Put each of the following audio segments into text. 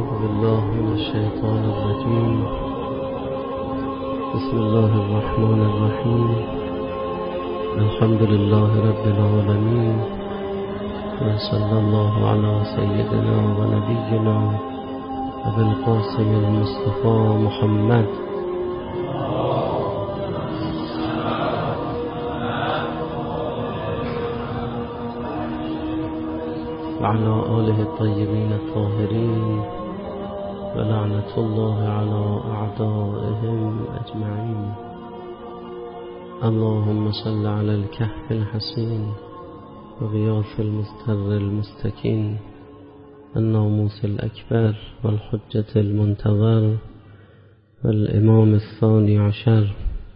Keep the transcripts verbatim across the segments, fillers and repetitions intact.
أعوذ بالله من الشيطان الرجيم. بسم الله الرحمن الرحيم. الحمد لله رب العالمين، وصلى الله على سيدنا ونبينا أبي القاسم المصطفى محمد وعلى آله الطيبين الطاهرين، ولعنة الله على أعدائهم أجمعين. اللهم صل على الكهف الحسين وغياث المستر المستكين، الناموس الأكبر والحجة المنتظر والإمام الثاني عشر.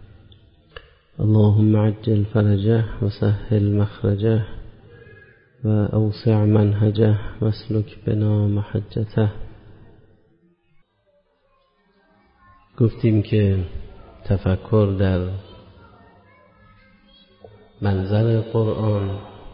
اللهم عجل فرجه وسهل مخرجه وأوسع منهجه واسلك بنا محجته. گفتیم که تفکر در منظر قرآن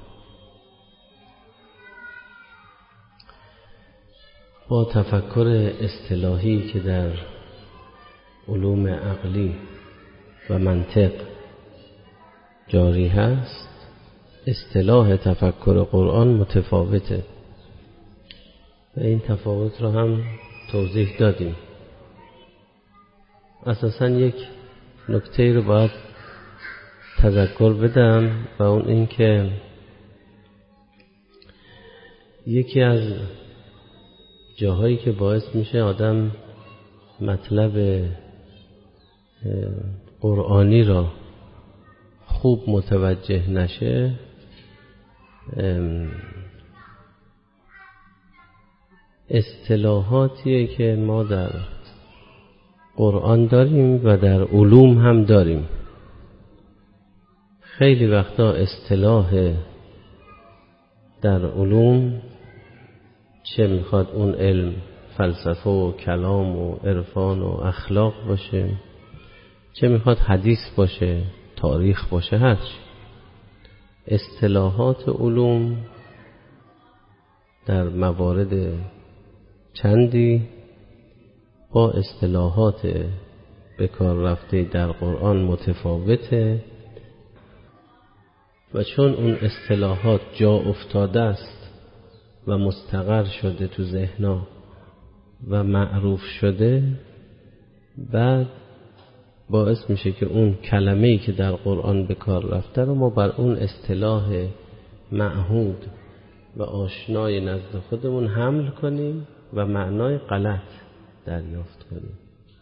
با تفکر اصطلاحی که در علوم عقلی و منطق جاری هست، اصطلاح تفکر قرآن متفاوته و این تفاوت رو هم توضیح دادیم. اساساً یک نکته رو باید تذکر بدم و اون این که یکی از جاهایی که باعث میشه آدم مطلب قرآنی را خوب متوجه نشه اصطلاحاتیه که ما در قرآن داریم و در علوم هم داریم. خیلی وقتا اصطلاح در علوم، چه میخواد اون علم فلسفه و کلام و عرفان و اخلاق باشه، چه میخواد حدیث باشه، تاریخ باشه، هرچی، اصطلاحات علوم در موارد چندی با اصطلاحات به کار رفته در قرآن متفاوته و چون اون اصطلاحات جا افتاده است و مستقر شده تو ذهنا و معروف شده، بعد باعث میشه که اون کلمه‌ای که در قرآن به کار رفته رو ما بر اون اصطلاح معهود و آشنای نزد خودمون حمل کنیم و معنای غلط دریافت کنیم.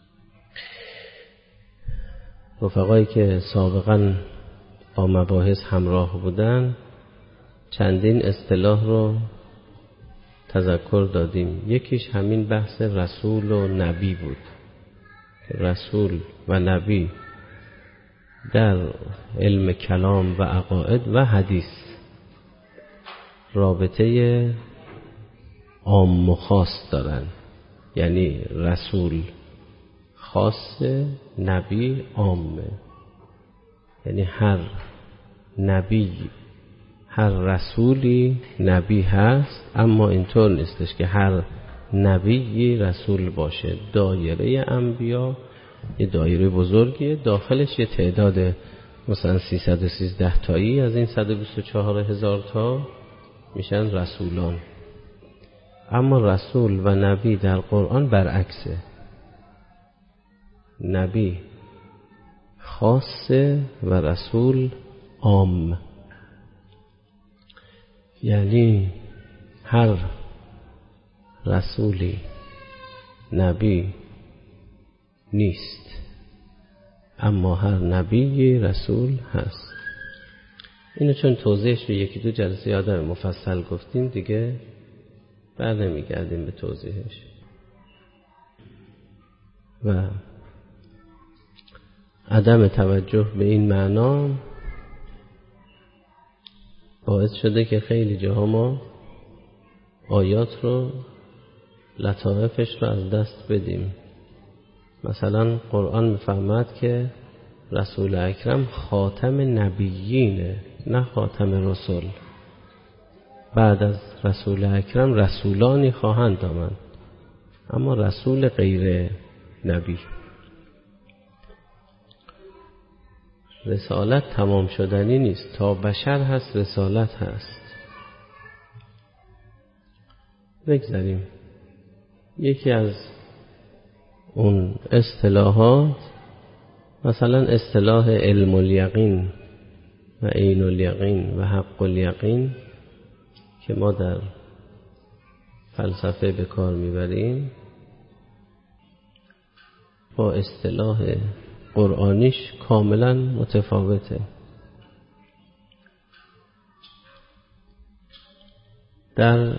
رفقایی که سابقاً با مباحث همراه بودن چندین اصطلاح رو تذکر دادیم. یکیش همین بحث رسول و نبی بود. رسول و نبی در علم کلام و عقاید و حدیث رابطه عام و خاص دارن، یعنی رسول خاصه، نبی عامه. یعنی هر نبی، هر رسولی نبی هست، اما اینطور نیستش که هر نبی رسول باشه. دایره انبیا یه دایره بزرگیه، داخلش یه تعداد مثلا سیصد و سیزده تایی از این صد و بیست و چهار هزار تا میشن رسولان. اما رسول و نبی در قرآن برعکسه. نبی خاصه و رسول عام. یعنی هر رسولی نبی نیست، اما هر نبی رسول هست. اینو چون توضیحش رو یکی دو جلسه یادم مفصل گفتیم، دیگه بر نمیگردیم به توضیحش. و عدم توجه به این معنا باعث شده که خیلی جاها ما آیات رو، لطائفش رو از دست بدیم. مثلا قرآن میفرماد که رسول اکرم خاتم نبیینه، نه خاتم رسول. بعد از رسول اکرم رسولانی خواهند آمد. اما رسول غیر نبی. رسالت تمام شدنی نیست، تا بشر هست رسالت هست. بگذاریم یکی از اون اصطلاحات، مثلا اصطلاح علم الیقین و عین الیقین و حق الیقین که ما در فلسفه به کار میبریم، با اصطلاح قرآنیش کاملا متفاوته. در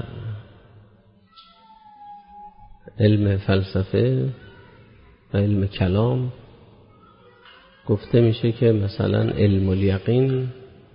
علم فلسفه و علم کلام گفته میشه که مثلا علم الیقین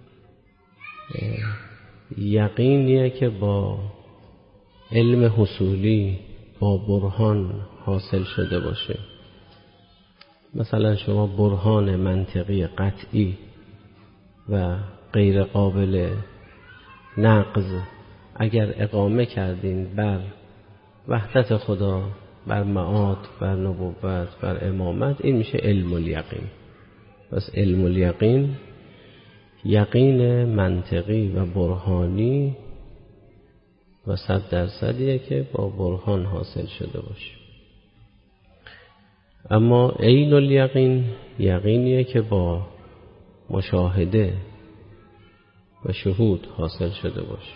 یقینیه که با علم حصولی، با برهان حاصل شده باشه. مثلا شما برهان منطقی قطعی و غیر قابل نقض اگر اقامه کردین بر وحدت خدا، بر معاد، بر نبوت، بر امامت، این میشه علم الیقین. پس علم الیقین یقین منطقی و برهانی و صد درصدیه که با برهان حاصل شده باشه. اما عین الیقین یقینیه که با مشاهده و شهود حاصل شده باشه.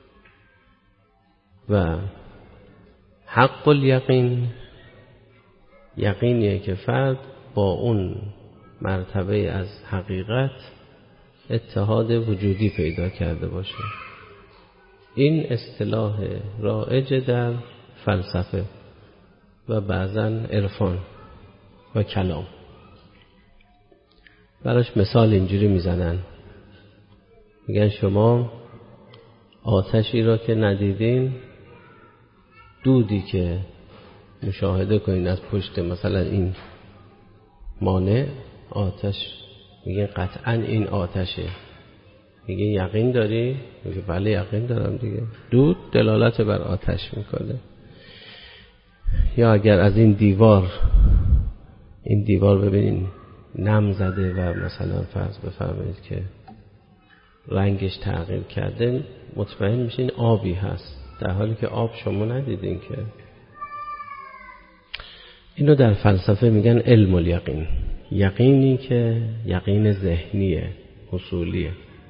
و حق الیقین یقینیه که فرد با اون مرتبه از حقیقت اتحاد وجودی پیدا کرده باشه. این اصطلاح رایج در فلسفه و بعضاً عرفان و کلام. براش مثال اینجوری میزنن، میگن شما آتشی را که ندیدین، دودی که مشاهده کنین از پشت مثلا این مانع آتش، میگه قطعاً این آتشه. میگه یقین داری؟ میگه بله یقین دارم دیگه. دود دلالت بر آتش میکنه. یا اگر از این دیوار این دیوار ببینین نم زده و مثلا فرض بفرمایید که رنگش تغییر کرده، مطمئن میشین آبی هست، در حالی که آب شما ندیدین که. اینو در فلسفه میگن علم الیقین، یقینی که یقین ذهنیه، حصولیه.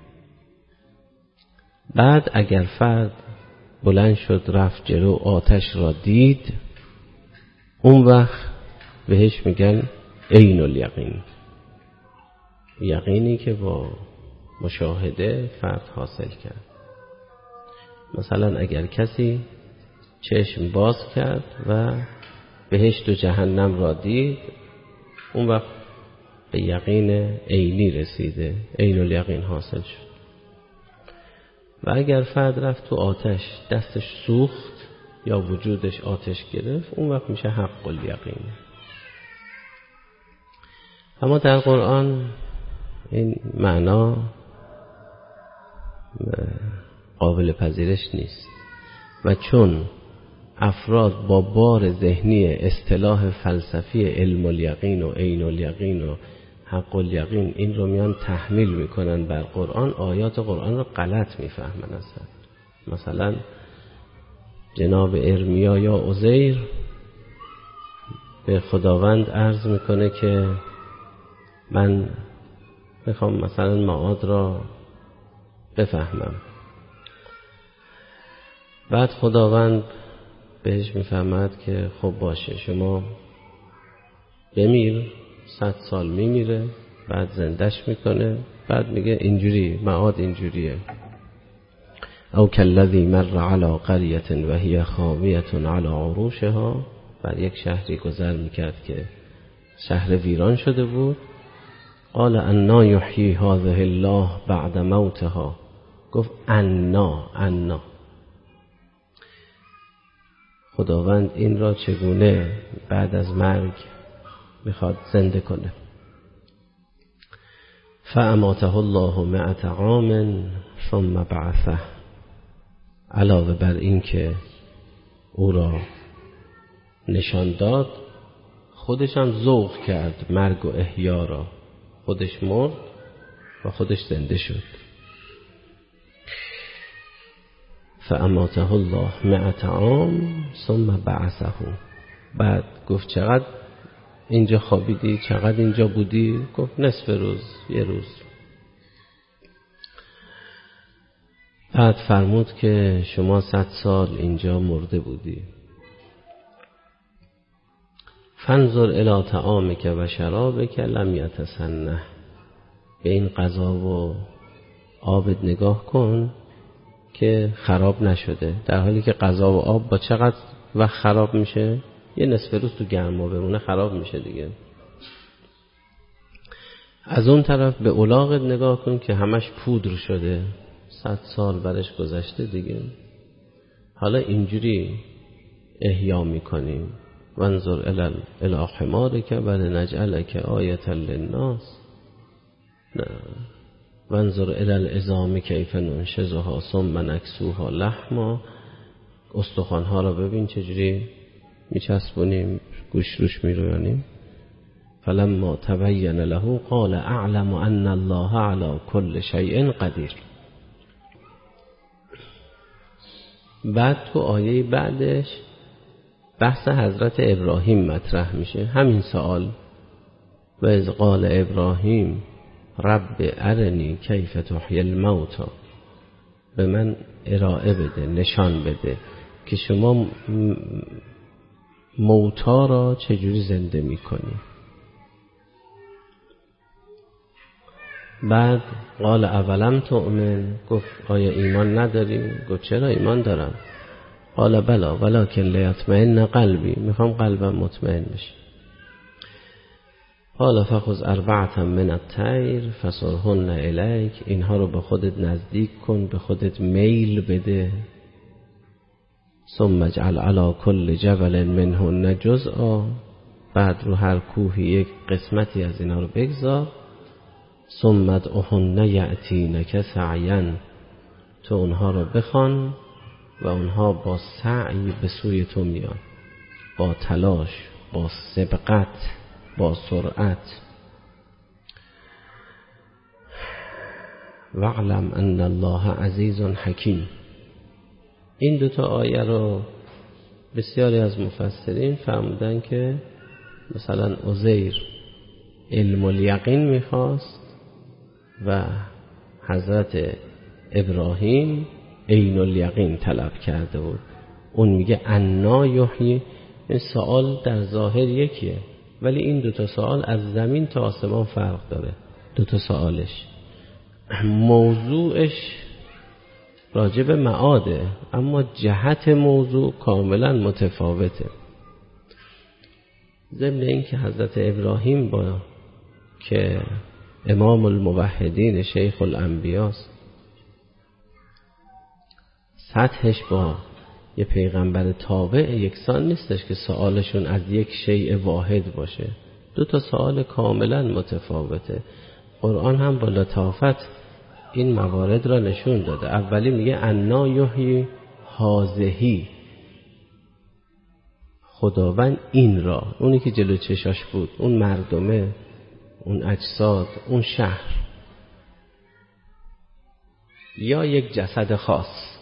بعد اگر فرد بلند شد رفت جلو آتش را دید، اون وقت بهش میگن عین الیقین، یقینی که با مشاهده فرد حاصل کرد. مثلا اگر کسی چشم باز کرد و بهشت و جهنم را دید، اون وقت به یقین عینی رسیده، عین الیقین حاصل شد. و اگر فرد رفت تو آتش دستش سوخت یا وجودش آتش گرفت، اون وقت میشه حق الیقین. اما در قرآن این معنا قابل پذیرش نیست و چون افراد با بار ذهنی اصطلاح فلسفی علم الیقین و عین الیقین و حق الیقین این رو میان تحمیل میکنن بر قرآن، آیات قرآن رو غلط میفهمن. اصلا مثلا جناب ارمیا یا عزیر به خداوند عرض میکنه که من میخوام مثلا معاد را بفهمم. بعد خداوند بهش میفهمد که خب باشه شما بمیر، صد سال میمیره، بعد زندش میکنه، بعد میگه اینجوری معاد اینجوریه. او کالذی مر علی قریة و هی خاویة علی عروشها، بر یک شهری گذر میکرد که شهر ویران شده بود. قال انا یحیی هذه الله بعد موتها، گفت انا انا خداوند این را چگونه بعد از مرگ میخواد زنده کنه. فاماته الله مئة عام ثم بعثه، علاوه بر این که او را نشان داد، خودش هم ذوق کرد مرگ و احیا را. خودش مرد و خودش زنده شد. فاماته الله مئة عام ثم بعثه. بعد گفت چقدر اینجا خوابیدی؟ چقدر اینجا بودی؟ گفت نصف روز، یه روز. بعد فرمود که شما صد سال اینجا مرده بودی. فانظر الی طعامک و شرابک لم یتسنه. به این غذا و آبت نگاه کن که خراب نشده، در حالی که غذا و آب با چقدر وقت خراب میشه؟ یه نصف روز تو گرما بمونه خراب میشه دیگه. از اون طرف به الاغت نگاه کن که همش پودر شده، صد سال برش گذشته دیگه. حالا اینجوری احیا میکنیم. وانظر الی الی حمارک ولنجعلک آیة للناس. نه، وانظر الی العظام کیف ننشزها ثم نکسوها لحما. استخوان‌ها را ببین چجوری میچسبونیم، گوش روش میرویانیم. فلما تبین له قال اعلم ان الله علی کل شیء قدیر. بعد تو آیه بعدش بحث حضرت ابراهیم مطرح میشه، همین سوال. و اذ قال ابراهیم رب ارنی کیف تحیی الموتى. به من ارائه بده، نشان بده که شما موتا را چجوری زنده میکنی. بعد قال اولم تؤمن. گفت آیا ایمان نداری؟ گفت چرا ایمان دارم. قال بلا ولکن لیطمئن قلبی. میخوام قلبم مطمئن بشه. قال فخذ اربعة من الطیر فصرهن الیک. اینها رو به خودت نزدیک کن، به خودت میل بده. ثم اجعل علی کل جبل منهن جزءا. بعد رو هر کوهی یک قسمتی از اینا رو بگذار. ثم ادعهن یأتینک سعیا. تو اونها رو بخوان و اونها با سعی به سوی تو میان، با تلاش، با سبقت، با سرعت. واعلم ان الله عزیز حکیم. این دو تا آیه رو بسیاری از مفسرین فرمودن که مثلا عزیر علم الیقین میخواست و حضرت ابراهیم عین الیقین طلب کرده بود. اون میگه انا یحیی. این سوال در ظاهر یکیه، ولی این دوتا سوال از زمین تا آسمان فرق داره. دوتا سوالش موضوعش راجب معاده، اما جهت موضوع کاملا متفاوته. ضمن این که حضرت ابراهیم با که امام الموحدین شیخ الانبیاست، سطحش با یه پیغمبر تابع یکسان نیستش که سوالشون از یک شیء واحد باشه. دو تا سوال کاملا متفاوته. قرآن هم با لطافت این موارد را نشون داده. اولی میگه انا یحیی هذه. خداوند این را، اونی که جلو چشاش بود، اون مردمه، اون اجساد، اون شهر، یا یک جسد خاص.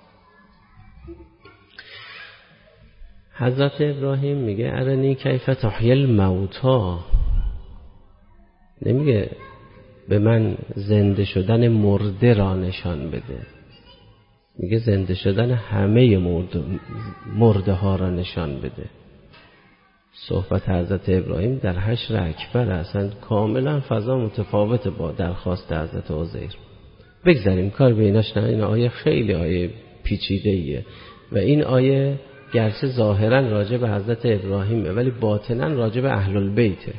حضرت ابراهیم میگه ارنی کیف تحیی الموتى. نمیگه به من زنده شدن مرده را نشان بده، میگه زنده شدن همه مرده, مرده ها را نشان بده. صحبت حضرت ابراهیم در حشر اکبر اصلا کاملا فضا متفاوته با درخواست حضرت عزیر. بگذاریم کار به ایناش نه. این آیه خیلی آیه پیچیده ایه و این آیه گرچه ظاهرا راجع به حضرت ابراهیمه ولی باطنا راجع به اهل البیته.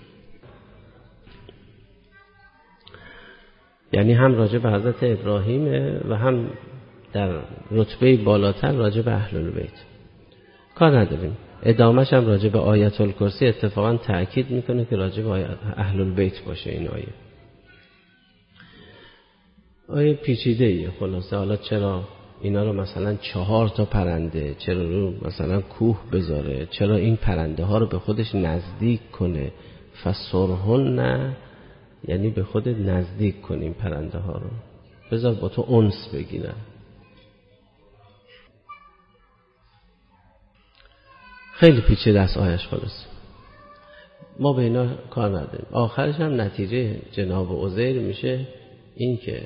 یعنی هم راجع به حضرت ابراهیمه و هم در رتبه بالاتر راجع به اهل البیت. کار نداریم. ادامهش هم راجع به آیت الکرسی اتفاقا تأکید میکنه که راجع به اهل البیت باشه این آیه. آیه پیچیده ایه خلاصه. حالا چرا اینا رو مثلا چهار تا پرنده چرا رو مثلا کوه بذاره، چرا این پرنده ها رو به خودش نزدیک کنه. فسرهن نه یعنی به خود نزدیک کنیم پرنده ها رو، بذار با تو انس بگیرن. خیلی پیچیده است آیش. خلاص ما به اینا کار نداریم. آخرش هم نتیجه جناب عزیر میشه این که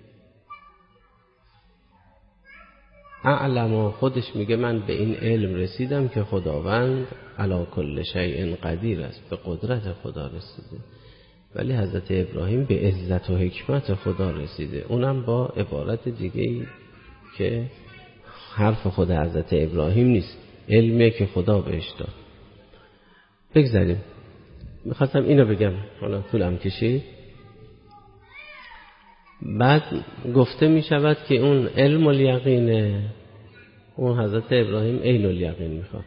اعلم، خودش میگه من به این علم رسیدم که خداوند علی کل شیء قدیر است، به قدرت خدا رسیده. ولی حضرت ابراهیم به عزت و حکمت خدا رسیده، اونم با عبارت دیگه‌ای که حرف خود حضرت ابراهیم نیست، علمیه که خدا بهش داد. بگذاریم. میخواستم اینو بگم، حالا طولم کشید. بعد گفته می شود که اون علم الیقینه، اون حضرت ابراهیم عین الیقین میخواد.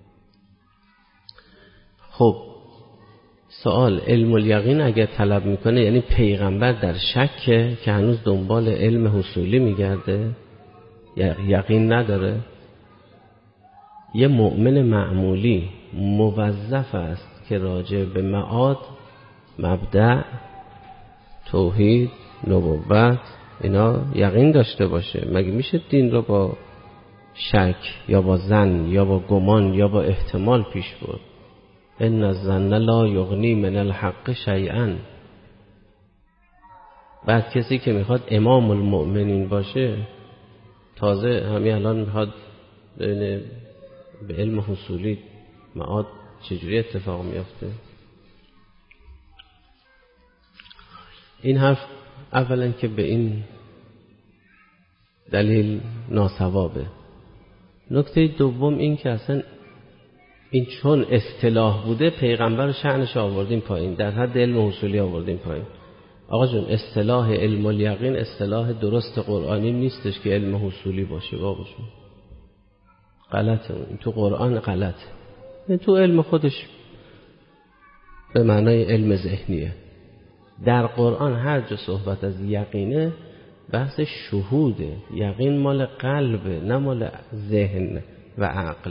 خب سوال، علم الیقین اگر طلب میکنه یعنی پیغمبر در شکه که هنوز دنبال علم حصولی میگرده، یقین نداره؟ یه مؤمن معمولی موظف است که راجع به معاد، مبدأ، توحید، نبوت اینا یقین داشته باشه. مگه میشه دین رو با شک یا با ظن یا با گمان یا با احتمال پیش برد؟ ان الظن لا یغنی من الحق شیئا. بعد کسی که میخواد امام المؤمنین باشه، تازه همین الان میخواد به علم حصولی معاد چجوری اتفاق میافته؟ این حرف اولا که به این دلیل ناصوابه. نکته دوم این که اصلا این چون اصطلاح بوده پیغمبر شأنش آوردیم پایین، در حد علم حصولی آوردیم پایین. آقا جون اصطلاح علم الیقین اصطلاح درست قرآنی نیستش که علم حصولی باشه. بابا جون غلطه، تو قرآن غلطه، تو علم خودش به معنای علم ذهنیه. در قرآن هر جا صحبت از یقینه بحث شهوده. یقین مال قلبه نه مال ذهن و عقل.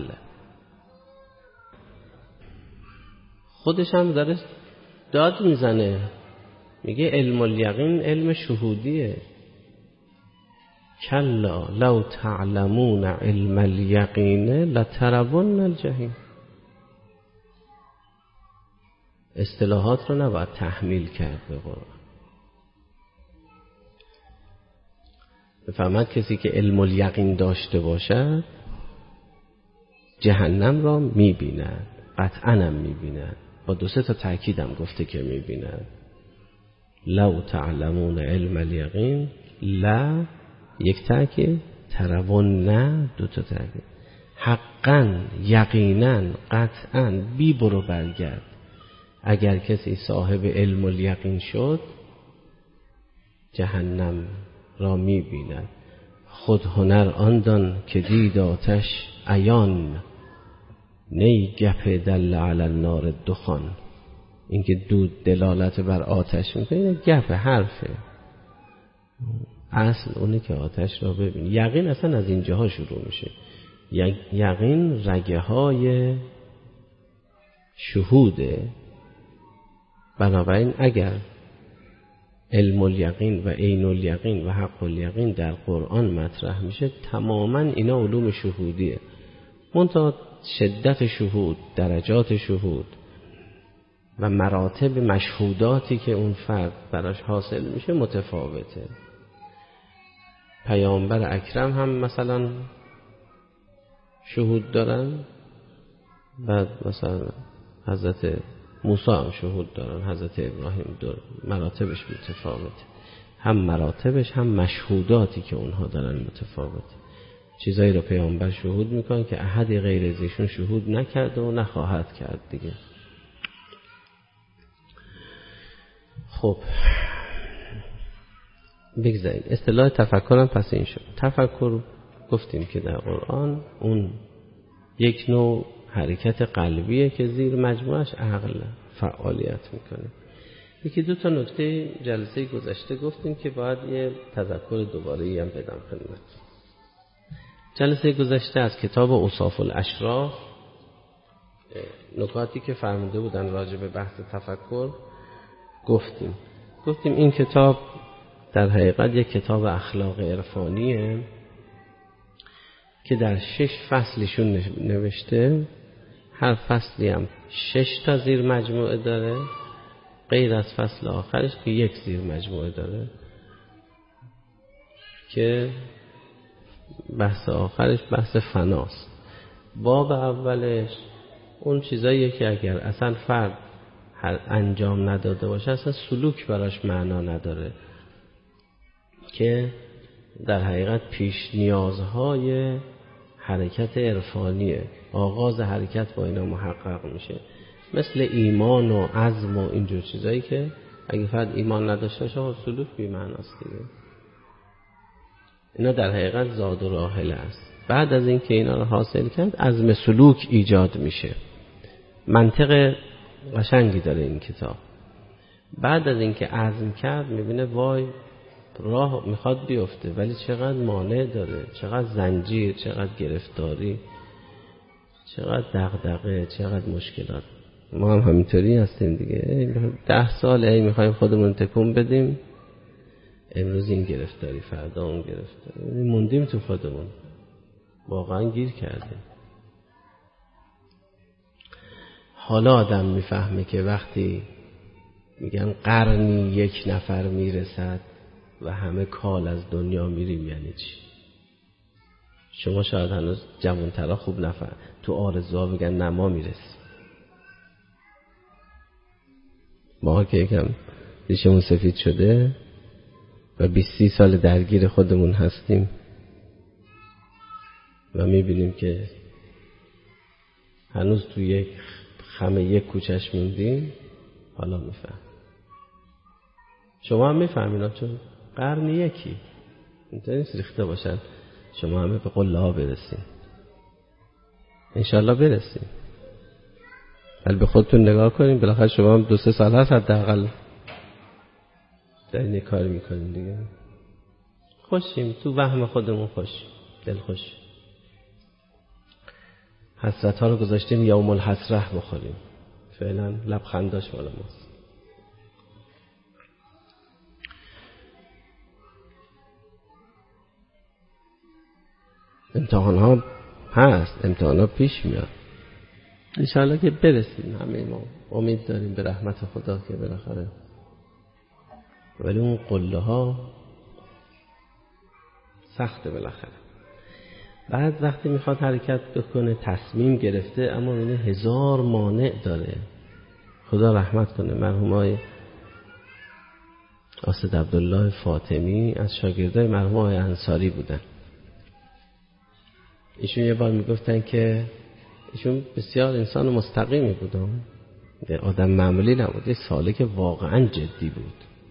خودش هم داره داد میزنه، میگه علم الیقین علم شهودیه. کلا لو تعلمون علم الیقین لترون الجحیم. اصطلاحات رو نباید تحمیل کرد به قرآن. بفهمد کسی که علم الیقین داشته باشد جهنم را میبیند، قطعاً هم میبیند. با دو سه تا تأکیدم گفته که میبیند. لو تعلمون علم الیقین، لا یک تأکید، ترون نه دو تا تأکید. حقاً، یقیناً، قطعاً، بی برو برگرد. اگر کسی صاحب علم الیقین شد جهنم را میبیند. خود هنر آن دان که دید آتش عیان، نی گپ دل علی النار دخان. این که دود دلالت بر آتش میکنه این گپ حرفه، اصل اونه که آتش را ببین. یقین اصلا از اینجاها شروع میشه. یقین رگه های شهوده. بنابراین اگر علم الیقین و عین الیقین و حق الیقین در قرآن مطرح میشه تماما اینا علوم شهودیه. منتها شدت شهود، درجات شهود و مراتب مشهوداتی که اون فرد براش حاصل میشه متفاوته. پیامبر اکرم هم مثلا شهود دارن، بعد مثلا حضرت موسی هم شهود دارن، حضرت ابراهیم دارن. مراتبش متفاوته، هم مراتبش هم مشهوداتی که اونها دارن متفاوته. چیزایی رو پیامبر شهود میکنن که احدی غیر از ایشون شهود نکرده و نخواهد کرد دیگه. خب بگذاریم. اصطلاح تفکرم پس این شد. تفکر گفتیم که در قرآن اون یک نوع حرکت قلبیه که زیر مجموعش عقل فعالیت میکنه. یکی دو تا نکته جلسه گذشته گفتیم که باید یه تذکر دوباره ای هم بدم خدمت. جلسه گذشته از کتاب اوصاف الاشراف نکاتی که فرموده بودن راجع به بحث تفکر گفتیم گفتیم این کتاب در حقیقت یک کتاب اخلاق عرفانیه که در شش فصلشون نوشته. هر فصلی هم شش تا زیر مجموعه داره، غیر از فصل آخرش که یک زیر مجموعه داره که بحث آخرش بحث فناست. باب اولش اون چیزاییه که اگر اصلا فرد انجام نداده باشه اصلا سلوک براش معنا نداره، که در حقیقت پیش نیازهای حرکت عرفانیه. آغاز حرکت با اینا محقق میشه، مثل ایمان و عزم و اینجور چیزایی که اگه فرد ایمان نداشته باشه سلوک بی معناست دیگه. اینا در حقیقت زاد و راحله است. بعد از این که اینا رو حاصل کرد عزم سلوک ایجاد میشه. منطق قشنگی داره این کتاب. بعد از این که عزم کرد میبینه وای راه میخواد بیفته ولی چقدر مانع داره، چقدر زنجیر، چقدر گرفتاری، چقدر دغدغه، چقدر مشکلات. ما هم همینطوری هستیم دیگه. ده سال ای میخوایم خودمون تکون بدیم، امروز این گرفتاری، فردا اون گرفتاری، موندیم تو خودمون، واقعا گیر کردیم. حالا آدم میفهمه که وقتی میگن قرنی یک نفر میرسد و همه کال از دنیا میریم یعنی چی. شما شاید هنوز جوانترا خوب نفر تو آرزوها بگن نه ما میرسیم. ما که یکم ریشمون سفید شده و بیست سی سال درگیر خودمون هستیم و میبینیم که هنوز تو یک خمه یک کوچش موندیم. حالا میفهم. شما هم میفهمینا چون قرن یکی اینطوری نیست ریخته باشن شما همه به قله ها برسیم. انشالله برسیم. ولی به خودتون نگاه کنیم، بالاخره شما هم دو سه سال هست حداقل در این کار میکنیم دیگه. خوشیم تو وهم خودمون، خوش دل خوش. حسرت ها رو گذاشتیم یوم الحسره بخوریم. فعلا لبخنداش بالا ماست. امتحان ها هست، امتحان ها پیش میاد. انشاءالله که برسیم. همه ما امید داریم به رحمت خدا که بالاخره، ولی اون قله ها سخته بالاخره. بعد وقتی میخواد حرکت بکنه تصمیم گرفته اما اینه هزار مانع داره. خدا رحمت کنه مرحوم های اسد عبدالله فاطمی از شاگردای مرحوم های انصاری بودن. ایشون یه بار میگفتن که ایشون بسیار انسان مستقیمی بودن، آدم معمولی نبود، یه سالک واقعا جدی بود.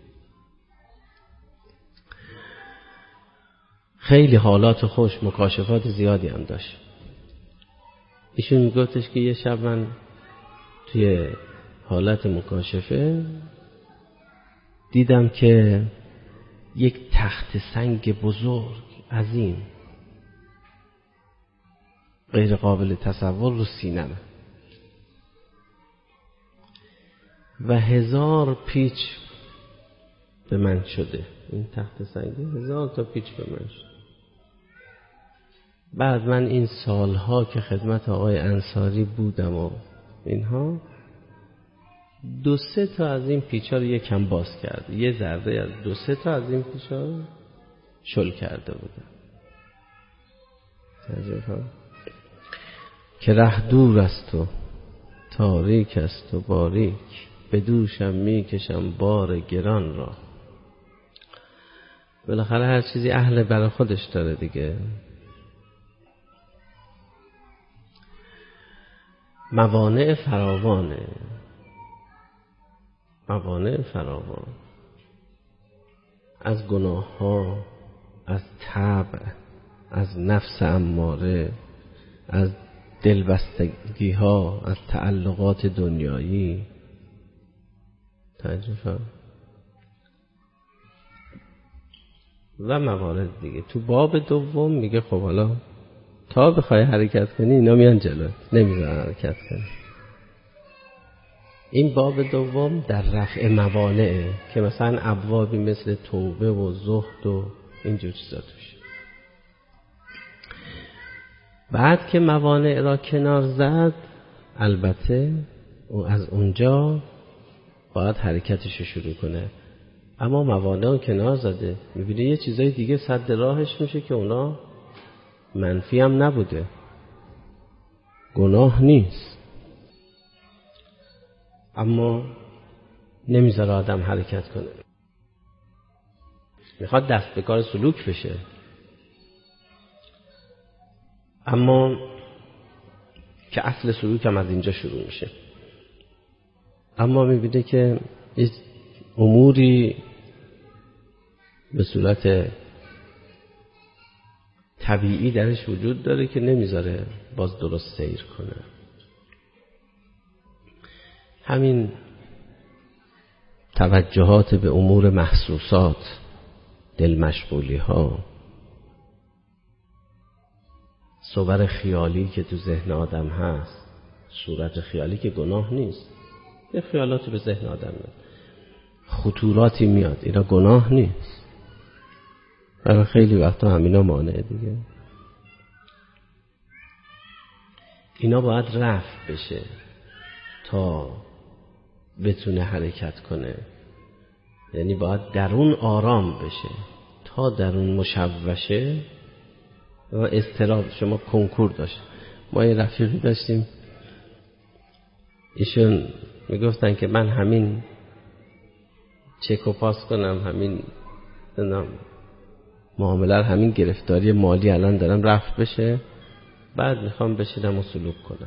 خیلی حالات خوش، مکاشفات زیادی هم داشت. ایشون میگفتش که یه شب من توی حالت مکاشفه دیدم که یک تخت سنگ بزرگ عظیم غیر قابل تصور رو سینمه و هزار پیچ به من شده. این تخت سنگی هزار تا پیچ به من شده. بعد من این سالها که خدمت آقای انصاری بودم و اینها، دو سه تا از این پیچا رو یکم باز کرده، یه ذره از دو سه تا از این پیچا شل کرده بودم. تجربه که ره دور است و تاریک است و باریک، به دوشم می کشم بار گران را. بالاخره هر چیزی اهل برای خودش داره دیگه. موانع فراوانه، موانع فراوان، از گناه ها، از طبع، از نفس اماره، از دلبستگی ها، از تعلقات دنیایی. تجربه و موارد دیگه. تو باب دوم میگه خب حالا تا بخوای حرکت کنی اینا میان جلو، نمیذارن حرکت کنی. این باب دوم در رفع موانعه که مثلا ابوابی مثل توبه و زهد و اینجور چیزا توش. بعد که موانع را کنار زد، البته از اونجا باید حرکتش رو شروع کنه. اما موانع رو کنار زده، میبینی یه چیزای دیگه سد راهش میشه که اونا منفی هم نبوده، گناه نیست، اما نمیذاره آدم حرکت کنه. میخواد دست به کار سلوک بشه، اما که اصل سلوک هم از اینجا شروع میشه. اما میبینه که یه اموری به صورت طبیعی درش وجود داره که نمیذاره باز درست سیر کنه. همین توجهات به امور محسوسات، دل مشغولی ها، صور خیالی که تو ذهن آدم هست، صورت خیالی که گناه نیست، یه خیالاتی به ذهن آدم میاد، خطوراتی میاد، اینا گناه نیست، برای خیلی وقتا همینا مانع دیگه. اینا باید رفع بشه تا بتونه حرکت کنه. یعنی باید درون آرام بشه تا درون مشوشه و اضطراب. شما کنکور داشت، ما یه رفیقی داشتیم، ایشون میگفتن که من همین چک و پاس کنم، همین معامله، همین گرفتاری مالی الان دارم رفع بشه، بعد میخوام بشینم و سلوک کنم.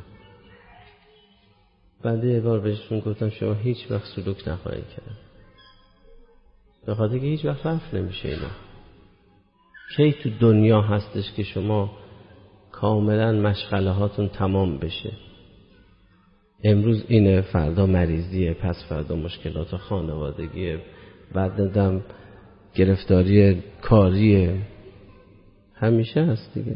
بعد یه بار بهشون گفتم شما هیچ وقت سلوک نخواهید کرد، به خاطر که هیچ وقت رفع نمیشه. اینا کی تو دنیا هستش که شما کاملا مشغله هاتون تمام بشه؟ امروز اینه، فردا مریضیه، پس فردا مشکلات خانوادگیه، بعد ندم گرفتاری کاریه، همیشه هست دیگه.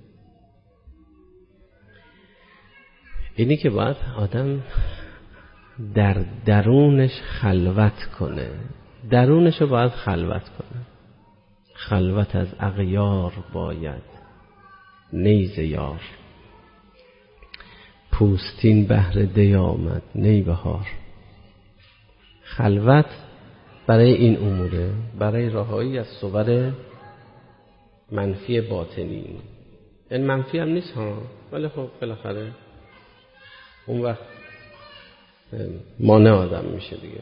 اینی که باید آدم در درونش خلوت کنه، درونش رو باید خلوت کنه. خلوت از اغیار باید نیز یار، پوستین بهر دی آمد نی بهار. خلوت برای این اموره، برای رهایی از صور منفی باطنی. این منفی هم نیست ها، ولی خب بالاخره اون وقت مانع آدم میشه دیگه.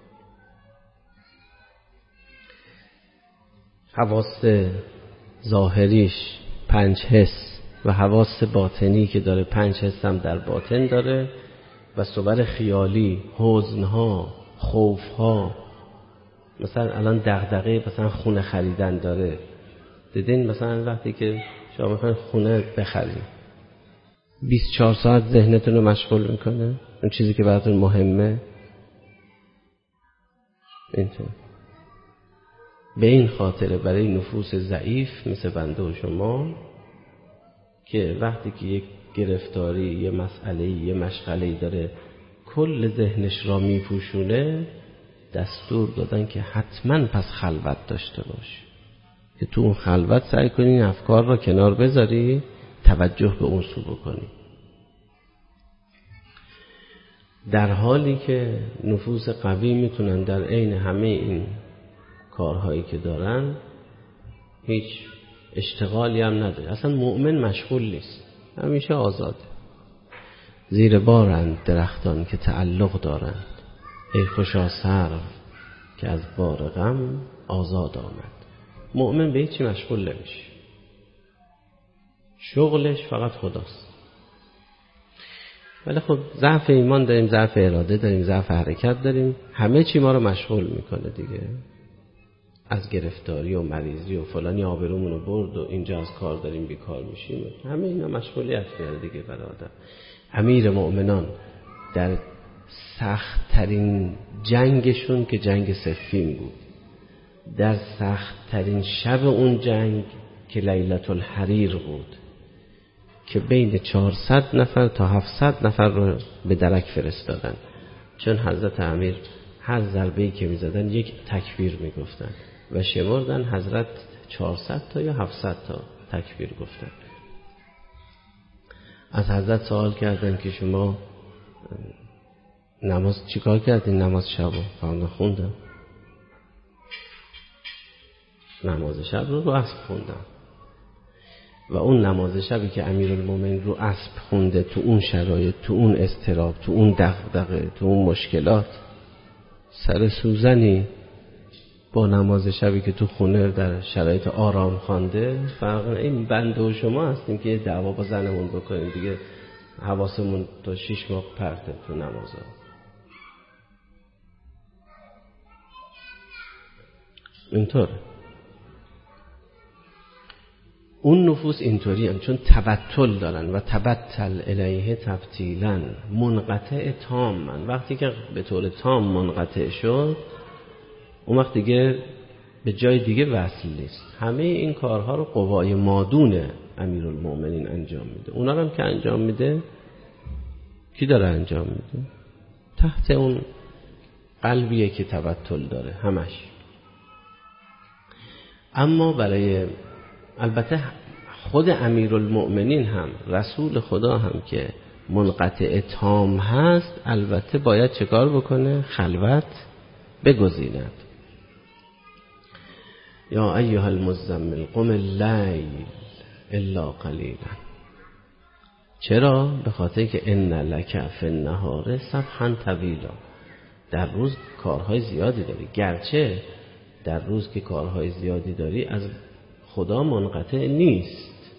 حواس ظاهریش پنج حس و حواس باطنی که داره پنج حس هم در باطن داره، و صور خیالی، حزنها، خوفها. مثلا الان دغدغه مثلا خونه خریدن داره، دیدین مثلا وقتی که شما میخواین خونه بخرید بیست و چهار ساعت ذهنتون رو مشغول میکنه اون چیزی که براتون مهمه. اینطور به این خاطر برای نفوس ضعیف مثل بنده و شما که وقتی که یک گرفتاری، یه مسئله، یه مشغله داره کل ذهنش را میپوشونه، دستور دادن که حتما پس خلوت داشته باش، که تو اون خلوت سعی کنی این افکار را کنار بذاری، توجه به اون سو بکنی. در حالی که نفوس قوی میتونن در عین همه این کارهایی که دارن هیچ اشتغالی هم نداره. اصلا مؤمن مشغول نیست، همیشه آزاده. زیر بارند درختان که تعلق دارند، ای خوشا سرو که از بار غم آزاد آمد. مؤمن به هیچی مشغول نمیشه، شغلش فقط خداست. ولی خب ضعف ایمان داریم، ضعف اراده داریم، ضعف حرکت داریم، همه چی ما رو مشغول میکنه دیگه. از گرفتاری و مریضی و فلانی آبرومون رو برد و اینجا از کار داریم بیکار میشیم، همه اینا مشغولیت میاره دیگه برای آدم. امیر مؤمنان در سخت ترین جنگشون که جنگ صفین بود، در سخت ترین شب اون جنگ که لیلة الحریر بود، که بین چهارصد نفر تا هفتصد نفر رو به درک فرستادن، چون حضرت امیر هر ضربه‌ای که می‌زدن یک تکبیر میگفتن و شمردن حضرت چهارصد تا یا هفتصد تا تکبیر گفتن. از حضرت سوال کردن که شما نماز چیکار کردین؟ نماز شب رو فرمودن خوندم. نماز شب رو رو اسب خوندم. و اون نماز شبی که امیرالمومنین رو اسب خونده، تو اون شرایط، تو اون اضطراب، تو اون دغدغه، تو اون مشکلات، سر سوزنی با نماز شبی که تو خونه در شرایط آرام خوانده، فرق این بنده و شما هستیم که دعوا با زنمون بکنیم دیگه، حواسمون تا شش ماه پرته تو نمازها. اینطوره. اون نفوس اینطوری هم چون تبتل دارن و تبتل الیه تبتیلا، منقطع تامن. وقتی که به طور تام منقطع شد، اون وقت دیگه به جای دیگه وصل نیست. همه این کارها رو قوای مادون امیرالمومنین انجام میده. اونا رو هم که انجام میده، کی داره انجام میده؟ تحت اون قلبیه که تبتل داره همش. اما برای البته خود امیرالمؤمنین هم، رسول خدا هم که منقطع تام هست، البته باید چکار بکنه؟ خلوت بگزیند. یا ایها المزمل قم اللیل الا قلیلا. چرا؟ به خاطر که ان لک فی النهار سبحا طویلا. در روز کارهای زیادی داری، گرچه در روز که کارهای زیادی داری از خدا منقطع نیست،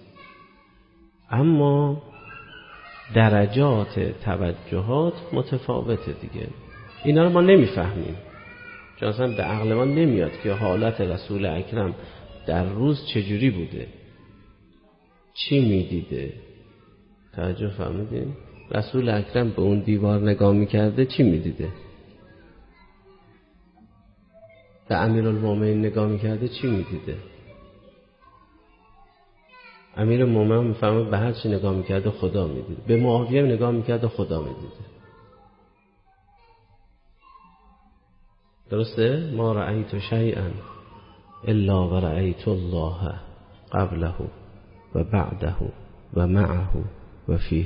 اما درجات توجهات متفاوته دیگه. اینا رو ما نمیفهمیم، چون اصلا به عقل ما نمیاد که حالت رسول اکرم در روز چجوری بوده، چی میدیده. توجه فهمیدین؟ رسول اکرم به اون دیوار نگاه میکرده، چی میدیده؟ به امیرالمومنین نگاه میکرده، چی میدیده؟ امیرالمومنین میفهمه به هر چی نگاه میکرده خدا میدیده. به معاویه نگاه میکرده خدا میدیده. درسته؟ ما رأیت شیئا الا و رأیت الله قبله و بعده و معه و فیه.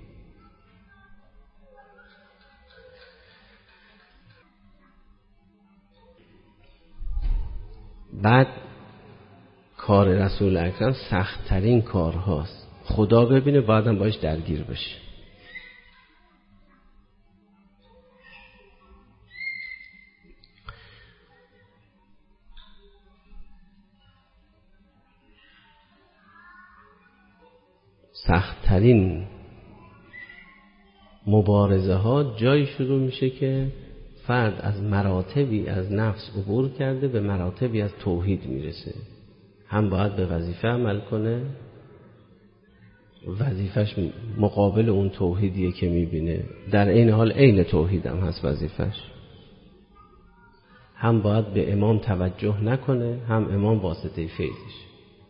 بعد کار رسول اکرم سخت ترین کار هاست. خدا ببینه بعدم باش درگیر بشه. سخت ترین مبارزه ها جایی شروع میشه که فرد از مراتبی از نفس عبور کرده به مراتبی از توحید میرسه. هم باید به وظیفه عمل کنه، وظیفش مقابل اون توحیدیه که میبینه، در این حال عین توحید هم هست وظیفش. هم باید به امام توجه نکنه، هم امام واسطه فیضش.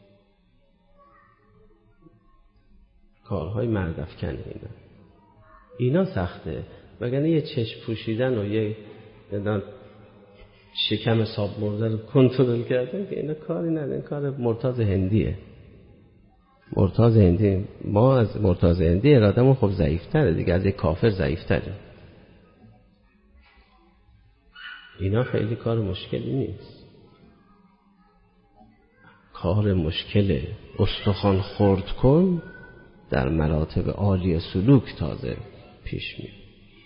کارهای مردافکن اینا اینا سخته. وگرنه یه چشم پوشیدن و یه شکم صاب مرده رو کنترل کردن که اینا کاری نداره. این کار مرتاض هندیه. مرتاض هندی، ما از مرتاض هندی ارادمون خب ضعیف‌تره دیگه، از یک کافر ضعیف‌تره. اینا خیلی کار مشکلی نیست. کار مشکل استخوان خرد کن در مراتب عالی سلوک تازه پیش میاد.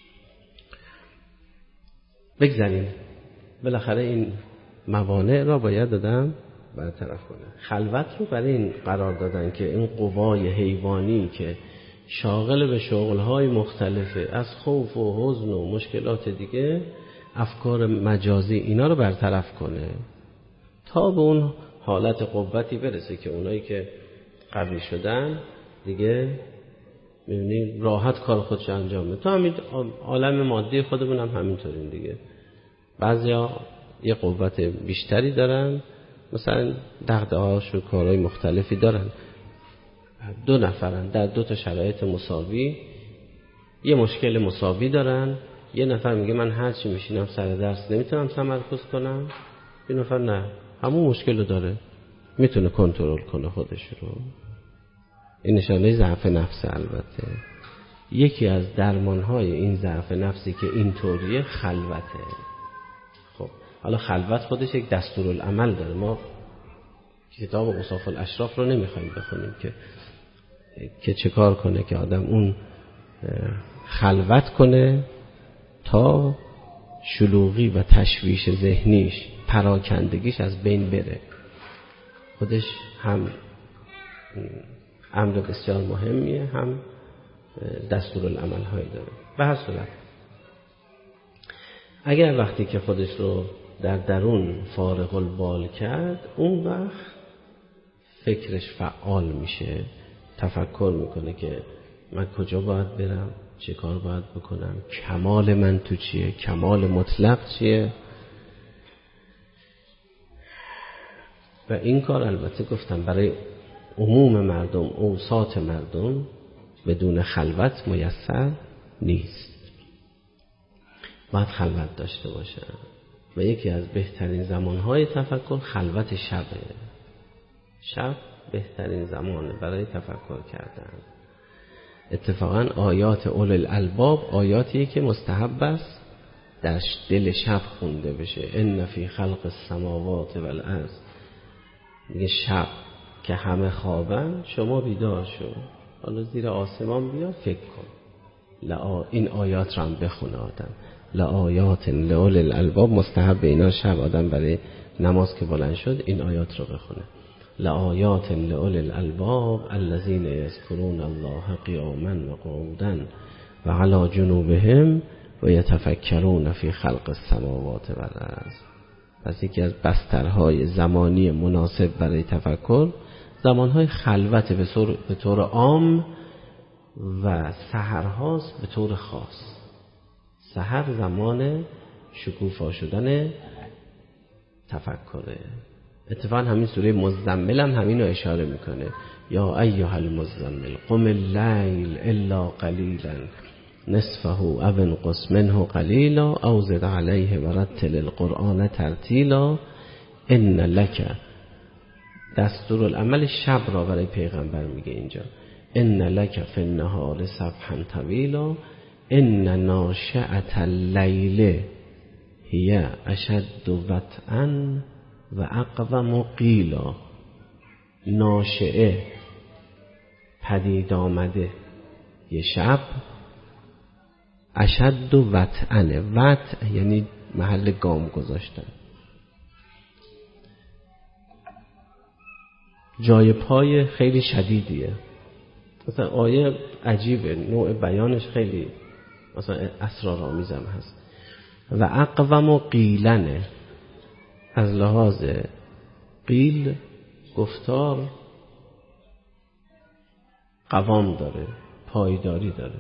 بگذاریم بالاخره این موانع را باید دادم برطرف کنه. خلوت رو برای این قرار دادن که این قوای حیوانی که شاغل به شغل‌های مختلفه، از خوف و حزن و مشکلات دیگه، افکار مجازی، اینا رو برطرف کنه تا به اون حالت قوتی برسه که اونایی که قوی شدن دیگه می‌بینی راحت کار خودش انجام میده. تا همین عالم مادی خودمون هم همینطوریم دیگه. بعضیا یه قوت بیشتری دارن، مثلا دغدغه‌هاش و کارهای مختلفی دارن، دو نفرن در دو تا شرایط مساوی، یه مشکل مساوی دارن. یه نفر میگه من هر چی میشینم سر درس نمیتونم تمرکز کنم، یه نفر نه، همون مشکل رو داره، میتونه کنترل کنه خودش رو. این نشانه ضعف نفس. البته یکی از درمانهای این ضعف نفسی که اینطوریه خلوته. خب حالا خلوت خودش یک دستورالعمل داره. ما کتاب اوصاف الاشراف رو نمیخوایم بخونیم که که چه کار کنه که آدم اون خلوت کنه تا شلوغی و تشویش ذهنیش، پراکندگیش از بین بره. خودش هم امر بسیار مهمیه، هم دستورالعمل هایی داره. به هر صورت اگر وقتی که خودش رو در درون فارغ البال کرد، اون وقت فکرش فعال میشه، تفکر میکنه که من کجا باید برم، چه کار باید بکنم، کمال من تو چیه، کمال مطلق چیه. و این کار البته گفتم برای عموم مردم، اوساط مردم بدون خلوت میسر نیست، باید خلوت داشته باشه. و یکی از بهترین زمانهای تفکر خلوت شبه. شب بهترین زمانه برای تفکر کردن. اتفاقا آیات اول الالباب آیاتیه که مستحب است در دل شب خونده بشه. ان فی خلق السماوات والارض، میگه شب که همه خوابن شما بیدار شو، حالا زیر آسمان بیا فکر کن. لآ این آیات رو هم بخونه آدم. لآیات لأولی الالباب، مستحب اینا شب آدم برای نماز که بلند شد این آیات رو بخونه. لآیات لأولی الالباب الذین یذکرون الله قیاما و قعودا و علی جنوبهم و یتفکرون فی خلق السماوات والارض. پس یکی از بسترهای زمانی مناسب برای تفکر زمانهای خلوت به طور به طور عام و سحرهاست به طور خاص. سحر زمان شکوفا شدن تفکره. اتفاقا همین سوره مزمل هم همین رو اشاره میکنه. یا ایها المزمل قم اللیل الا قلیلا نصفه او انقص منه قلیلا او زد علیه ورتل القرآن ترتیلا ان لک. دستورالعمل شب را برای پیغمبر میگه اینجا. ان لک فی النهار سبحا طویلا ان ناشئة اللیل هی اشد وطئا و اقوم قیلا. ناشئه پدید آمده یه شب، اشد وطئا، وطء یعنی محل گام گذاشتن، جای پای خیلی شدیدیه. مثلا آیه عجیبه، نوع بیانش خیلی مثلا اسرارآمیزم هست. و اقوم و قیلنه، از لحاظ قیل گفتار قوام داره، پایداری داره.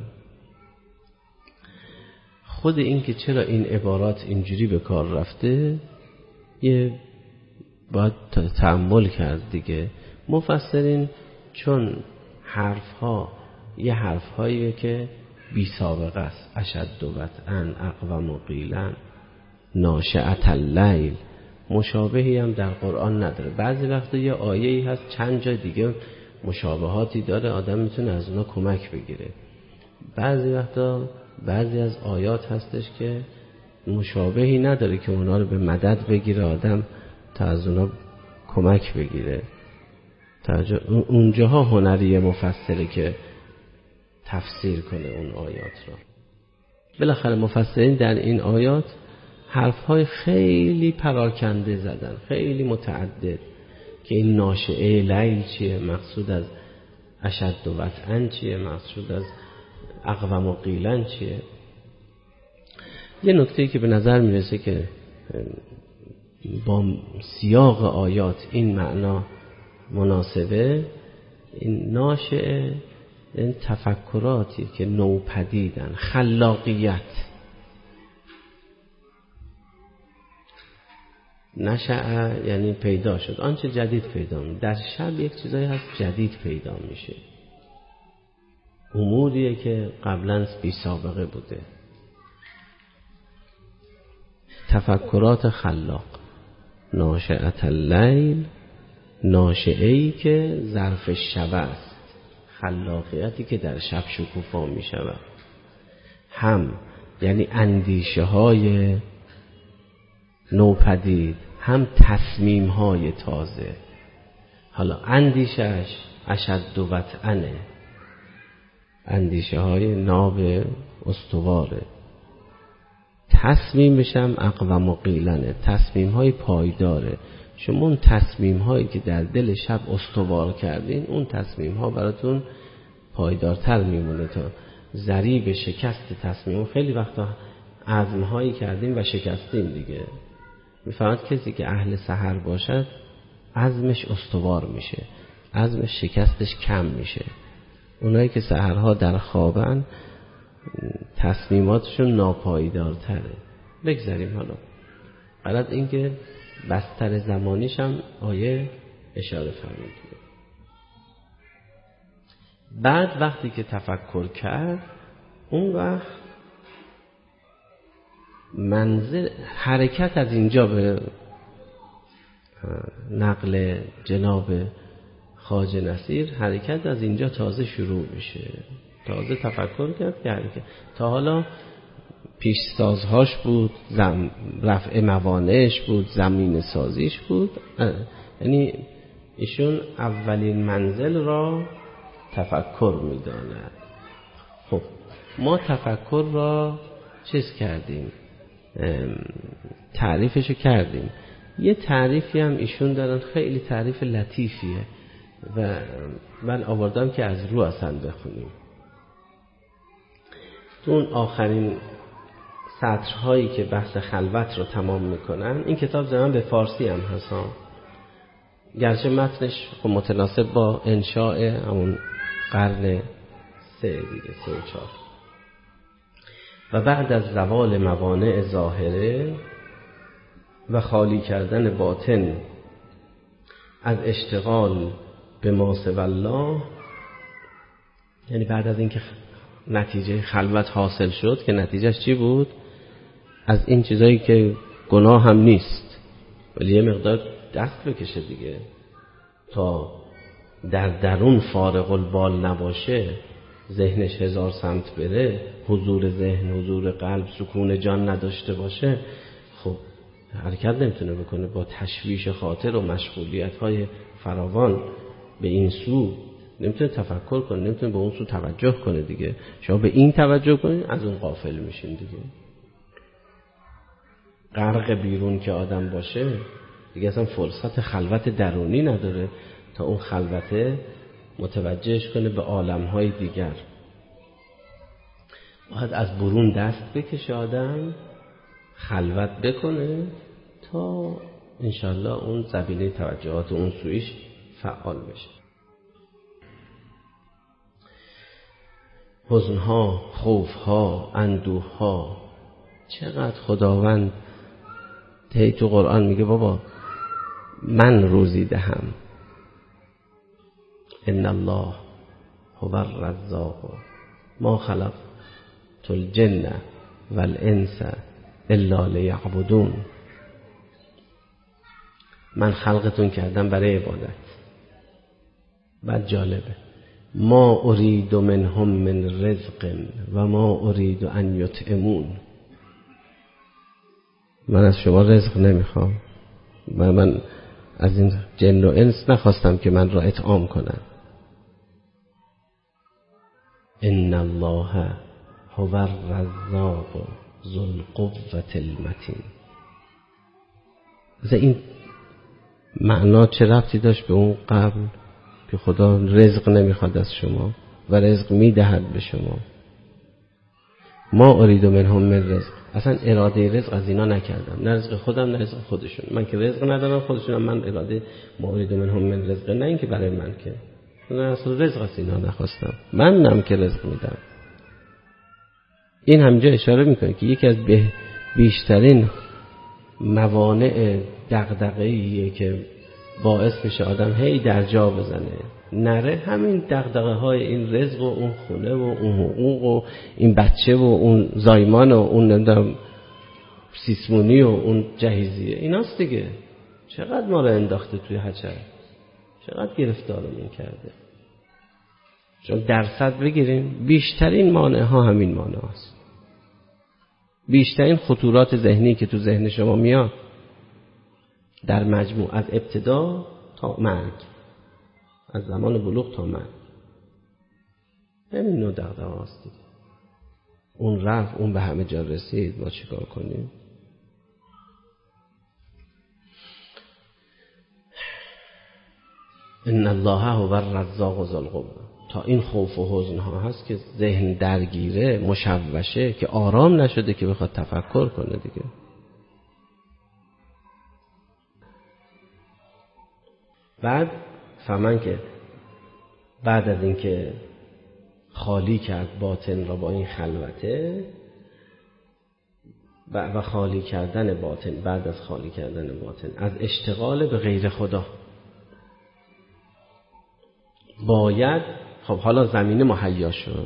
خود این که چرا این عبارات اینجوری به کار رفته یه باید تأمل کرد دیگه. مفسرین چون حرفها یه حرفهاییه که بی سابقه است، اشد وطئا اقوم و قیلن ناشئة اللیل، مشابهی هم در قرآن نداره. بعضی وقتا یه آیه‌ای هست چند جای دیگه مشابهاتی داره، آدم میتونه از اونا کمک بگیره. بعضی وقتا بعضی از آیات هستش که مشابهی نداره که اونا رو به مدد بگیره آدم تا از اونا کمک بگیره. اونجاها هنری مفسره که تفسیر کنه اون آیات رو. بالاخره مفسرین در این آیات حرفهای خیلی پراکنده زدن، خیلی متعدد، که این ناشئه لیل چیه، مقصود از اشد و وطئا چیه، مقصود از اقوم و قیلن چیه. یه نکته‌ای که به نظر میرسه که با سیاق آیات این معنا مناسبه، این ناشئه این تفکراتی که نوپدیدن، خلاقیت. نشأ یعنی پیدا شد، آنچه جدید پیدا میشه. در شب یک چیزایی هست جدید پیدا میشه، اموریه که قبلا بی سابقه بوده. تفکرات خلاق، ناشئت اللیل، ناشئه‌ای که ظرف شب است، خلاقیتی که در شب شکوفا می شود. هم یعنی اندیشه های نوپدید، هم تصمیم های تازه. حالا اندیشش اشد و وطعنه، اندیشه های ناب استواره. تصمیمش هم اقوم و قیلنه، تصمیم های پایداره. شما اون تصمیم هایی که در دل شب استوار کردین، اون تصمیم ها براتون پایدارتر میمونه تا ضریب شکست تصمیم. خیلی وقتا عزم هایی کردیم و شکستیم دیگه. میفهمد کسی که اهل سحر باشد عزمش استوار میشه، عزمش شکستش کم میشه. اونایی که سحرها در خوابن تصمیماتشون ناپایدارتره. بگذاریم حالا. غلط این که بستر زمانیش هم آیه اشاره فرمود. بعد وقتی که تفکر کرد، اون وقت منزل حرکت از اینجا به نقل جناب خواجه نصیر، حرکت از اینجا تازه شروع میشه. تازه تفکر کرد که حرکت تا حالا پیشسازهاش بود، زم... رفع موانعش بود، زمین سازیش بود. یعنی ایشون اولین منزل را تفکر میداند. خب ما تفکر را چیز کردیم، تعریفشو کردیم. یه تعریفی هم ایشون دارن، خیلی تعریف لطیفیه و من آوردم که از رو اصلا بخونیم. تو اون آخرین سطرهایی که بحث خلوت رو تمام میکنن، این کتاب زمان به فارسی هم هستن، گرچه متنش متناسب با انشاء همون قرن سه دیگه، سه و چار. و بعد از زوال موانع ظاهره و خالی کردن باطن از اشتغال به ما سوی الله، یعنی بعد از اینکه نتیجه خلوت حاصل شد، که نتیجهش چی بود؟ از این چیزایی که گناه هم نیست ولی یه مقدار دست بکشه دیگه، تا در درون فارغ البال نباشه، ذهنش هزار سمت بره، حضور ذهن، حضور قلب، سکون جان نداشته باشه، خب حرکت نمیتونه بکنه. با تشویش خاطر و مشغولیت های فراوان به این سو نمیتونه تفکر کنه، نمیتونه به اون سو توجه کنه دیگه. شما به این توجه کنید، از اون غافل میشین دیگه. غرق بیرون که آدم باشه دیگه اصلا فرصت خلوت درونی نداره تا اون خلوته متوجهش کنه به عالمهای دیگر. باید از برون دست بکشه آدم، خلوت بکنه تا انشالله اون زبیله توجهات اون سویش فعال بشه. حزنها، خوفها، اندوهها، چقدر خداوند تی تو قرآن میگه بابا من روزی دهم، ان الله هو الرزاق ما خلقت الجن والانس الا لیعبدون. من خلقتون کردم برای عبادت. بعد جالبه، ما ارید منهم من رزق و ما ارید ان یطعمون. من از شما رزق نمیخوام و من از این جن و انس نخواستم که من را اطعام کنن. ان الله هو الرزاق ذو القوة المتین. این معنا چه ربطی داشت به اون قبل که خدا رزق نمیخواد از شما و رزق میدهد به شما؟ ما ارید منهم من رزق، اصلا اراده رزق از اینا نکردم، نه رزق خودم نه رزق خودشون. من که رزق ندارم خودشون، من اراده ما ارید منهم من رزق، نه این که برای من، که من اصلا رزق از اینا نخواستم، منم که رزق میدم. این همجا اشاره میکنه که یکی از به بیشترین موانع دغدغه‌ایه که باعث میشه آدم هی در جا بزنه نره، همین دغدغه های این رزق و اون خونه و اون حقوق و این بچه و اون زایمان و اون نمیدونم سیسمونی و اون جهیزیه، ایناست دیگه. چقدر ما رو انداخته توی هچل، چقدر گرفتارمون کرده. چون درصد بگیریم بیشترین مانع ها همین مانع هاست. بیشترین خطورات ذهنی که تو ذهن شما میاد در مجموع از ابتدا تا مرگ، از زمان بلوغ تا مرگ، همین نوع دغدغه هاست دیگه. اون رفت، اون به همه جا رسید، ما چیکار کنیم؟ ان الله هو الرزاق ذو القوة. تا این خوف و حزن ها هست که ذهن درگیره، مشوشه، که آرام نشده که بخواد تفکر کنه دیگه. بعد فهمن که بعد از اینکه خالی کرد باطن را با این خلوته و خالی کردن باطن، بعد از خالی کردن باطن از اشتغال به غیر خدا، باید خب حالا زمینه مهیا شد،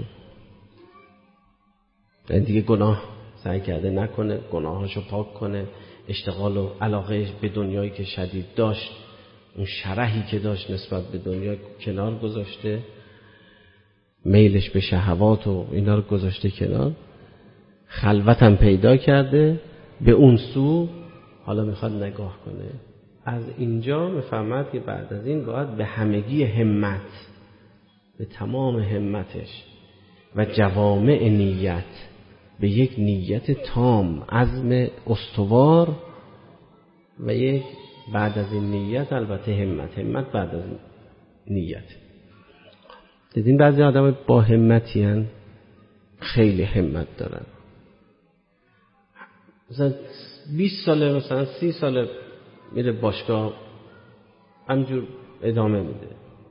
دیگه گناه سعی کرده نکنه، گناهاشو پاک کنه، اشتغال و علاقه به دنیایی که شدید داشت، اون شرحی که داشت نسبت به دنیا کنار گذاشته، میلش به شهوات و اینا رو گذاشته کنار، خلوتم پیدا کرده، به اون سو حالا میخواد نگاه کنه. از اینجا میفهمد که بعد از این باید به همگی همت، به تمام همتش و جوامع نیت، به یک نیت تام، عزم استوار و یک بعد از این نیت البته همت، همت بعد از نیت. دیدین بعضی آدم با همتی هن، خیلی همت دارن، مثلا بیست ساله مثلا سی ساله میره باشگاه، همجور ادامه میده،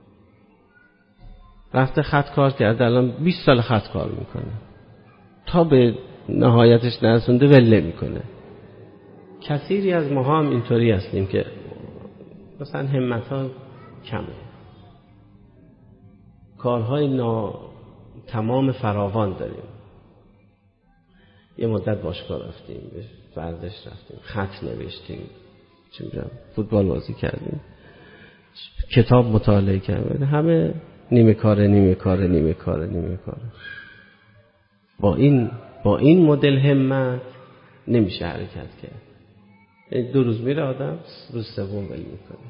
رفته خط کار کرده، الان بیست سال خط کار میکنه، تا به نهایتش نرسونده وله میکنه. کثیری از ما هم اینطوری هستیم که مثلا همت ها کمه، کارهای نا تمام فراوان داریم. یه مدت باشگاه رفتیم، به ورزش رفتیم، خط نوشتیم، چه می‌دونم فوتبال بازی کردیم، کتاب مطالعه کردیم، همه نیمه کاره نیمه کاره نیمه کاره نیمه کاره. با این با این مدل همت نمیشه حرکت کرد. یعنی دو روز میره آدم، روز سوم ول میکنه.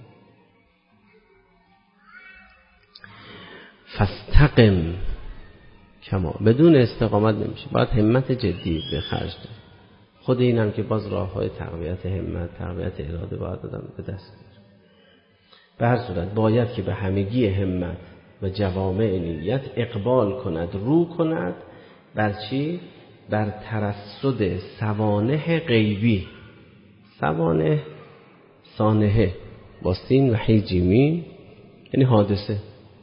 فاستقم کما، بدون استقامت نمیشه، باید همت جدی به خرج ده. خود اینم که باز راههای تقویت همت، تقویت اراده باید آدم به دست بیاره. به هر صورت باید که به همگی همت و جوامع نیت اقبال کند، رو کند بر چی؟ بر ترصد سوانح غیبی. سوانح سانحه با سین و حی جیمی یعنی حادثه،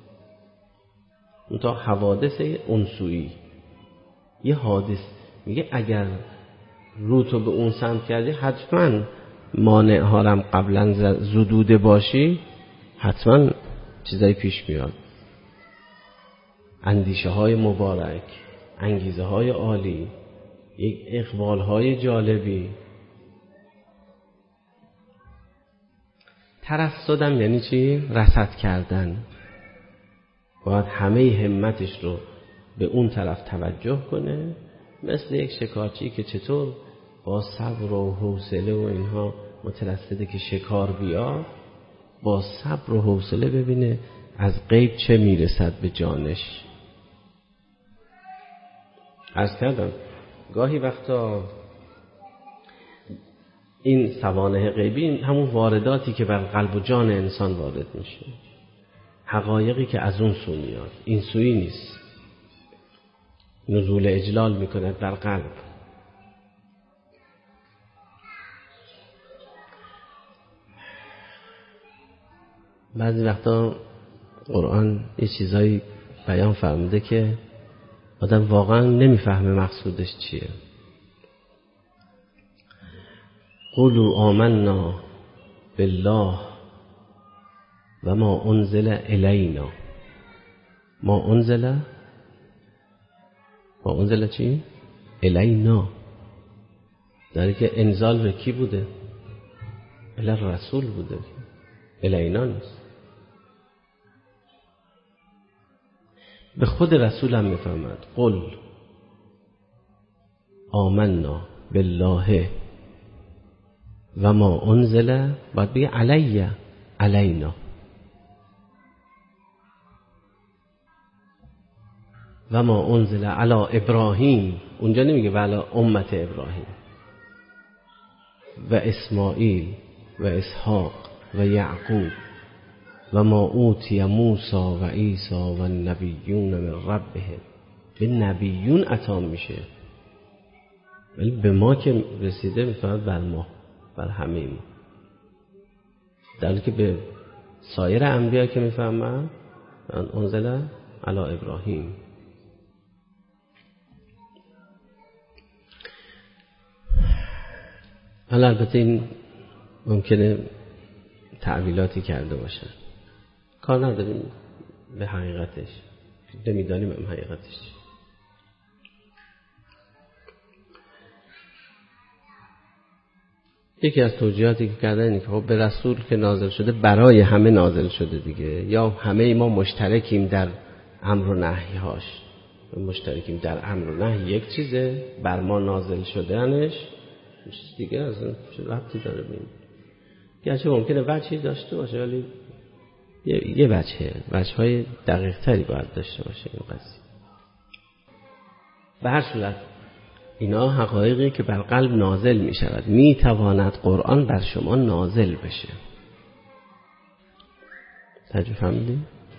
اونتا حوادث انسویی. یه حادث میگه اگر رو تو به اون سمت کردی، حتما مانع هارم قبلا زدوده باشی، حتما چیزایی پیش میاد، اندیشه های مبارک، انگیزه های عالی، یک اقبال های جالبی. ترصدم یعنی چی؟ رصد کردن. باید همه همتش رو به اون طرف توجه کنه، مثل یک شکارچی که چطور با صبر و حوصله و اینها مترصده که شکار بیاد، با صبر و حوصله ببینه از غیب چه میرسد به جانش. عرض کردم گاهی وقتا این سوانح غیبی همون وارداتی که بر قلب و جان انسان وارد میشه، حقایقی که از اون سو میاد، این سوی نیست، نزول اجلال میکند در قلب. بعضی وقتا قرآن یه چیزایی بیان فرموده که آدم واقعا نمیفهمه مقصودش چیه. قولوا آمنا بالله و ما انزل الینا. ما انزل ما انزل چی؟ الینا. داره که انزال به کی بوده؟ الی رسول بوده، الینا نیست. به خود رسول هم میفهمد. قل آمنا بالله و ما انزل، باید بگه علی علینا. و ما انزل علی ابراهیم، اونجا نمیگه و علی امت ابراهیم و اسماعیل و اسحاق و یعقوب و ما اوتی موسی و عیسی و النبیون من ربهم. به نبیون عطا میشه، ولی به ما که رسیده میفهمد بر ما، بر همه ما، در حالی که به سایر انبیا که میفهمن انزل علی ابراهیم. حالا البته این ممکنه تعویلاتی کرده باشه، کار نداریم به حقیقتش، نمیدانیم هم حقیقتش. یکی از توجیهاتی که کردن اینه که خب به رسول که نازل شده برای همه نازل شده دیگه، یا همه ما مشترکیم در امر و نهی‌هاش. مشترکیم در امر و نهی یک چیزه، بر ما نازل شدنش چیز دیگه، از اون چه ربطی داره ببین. گرچه ممکنه وجهی داشته باشه، ولی یه, یه وجهه وجه‌های دقیق تری باید داشته باشه این قضیه. به هر صورت اینا حقایقی که بر قلب نازل می شود. می تواند قرآن بر شما نازل بشه. تجربه فهمیدی؟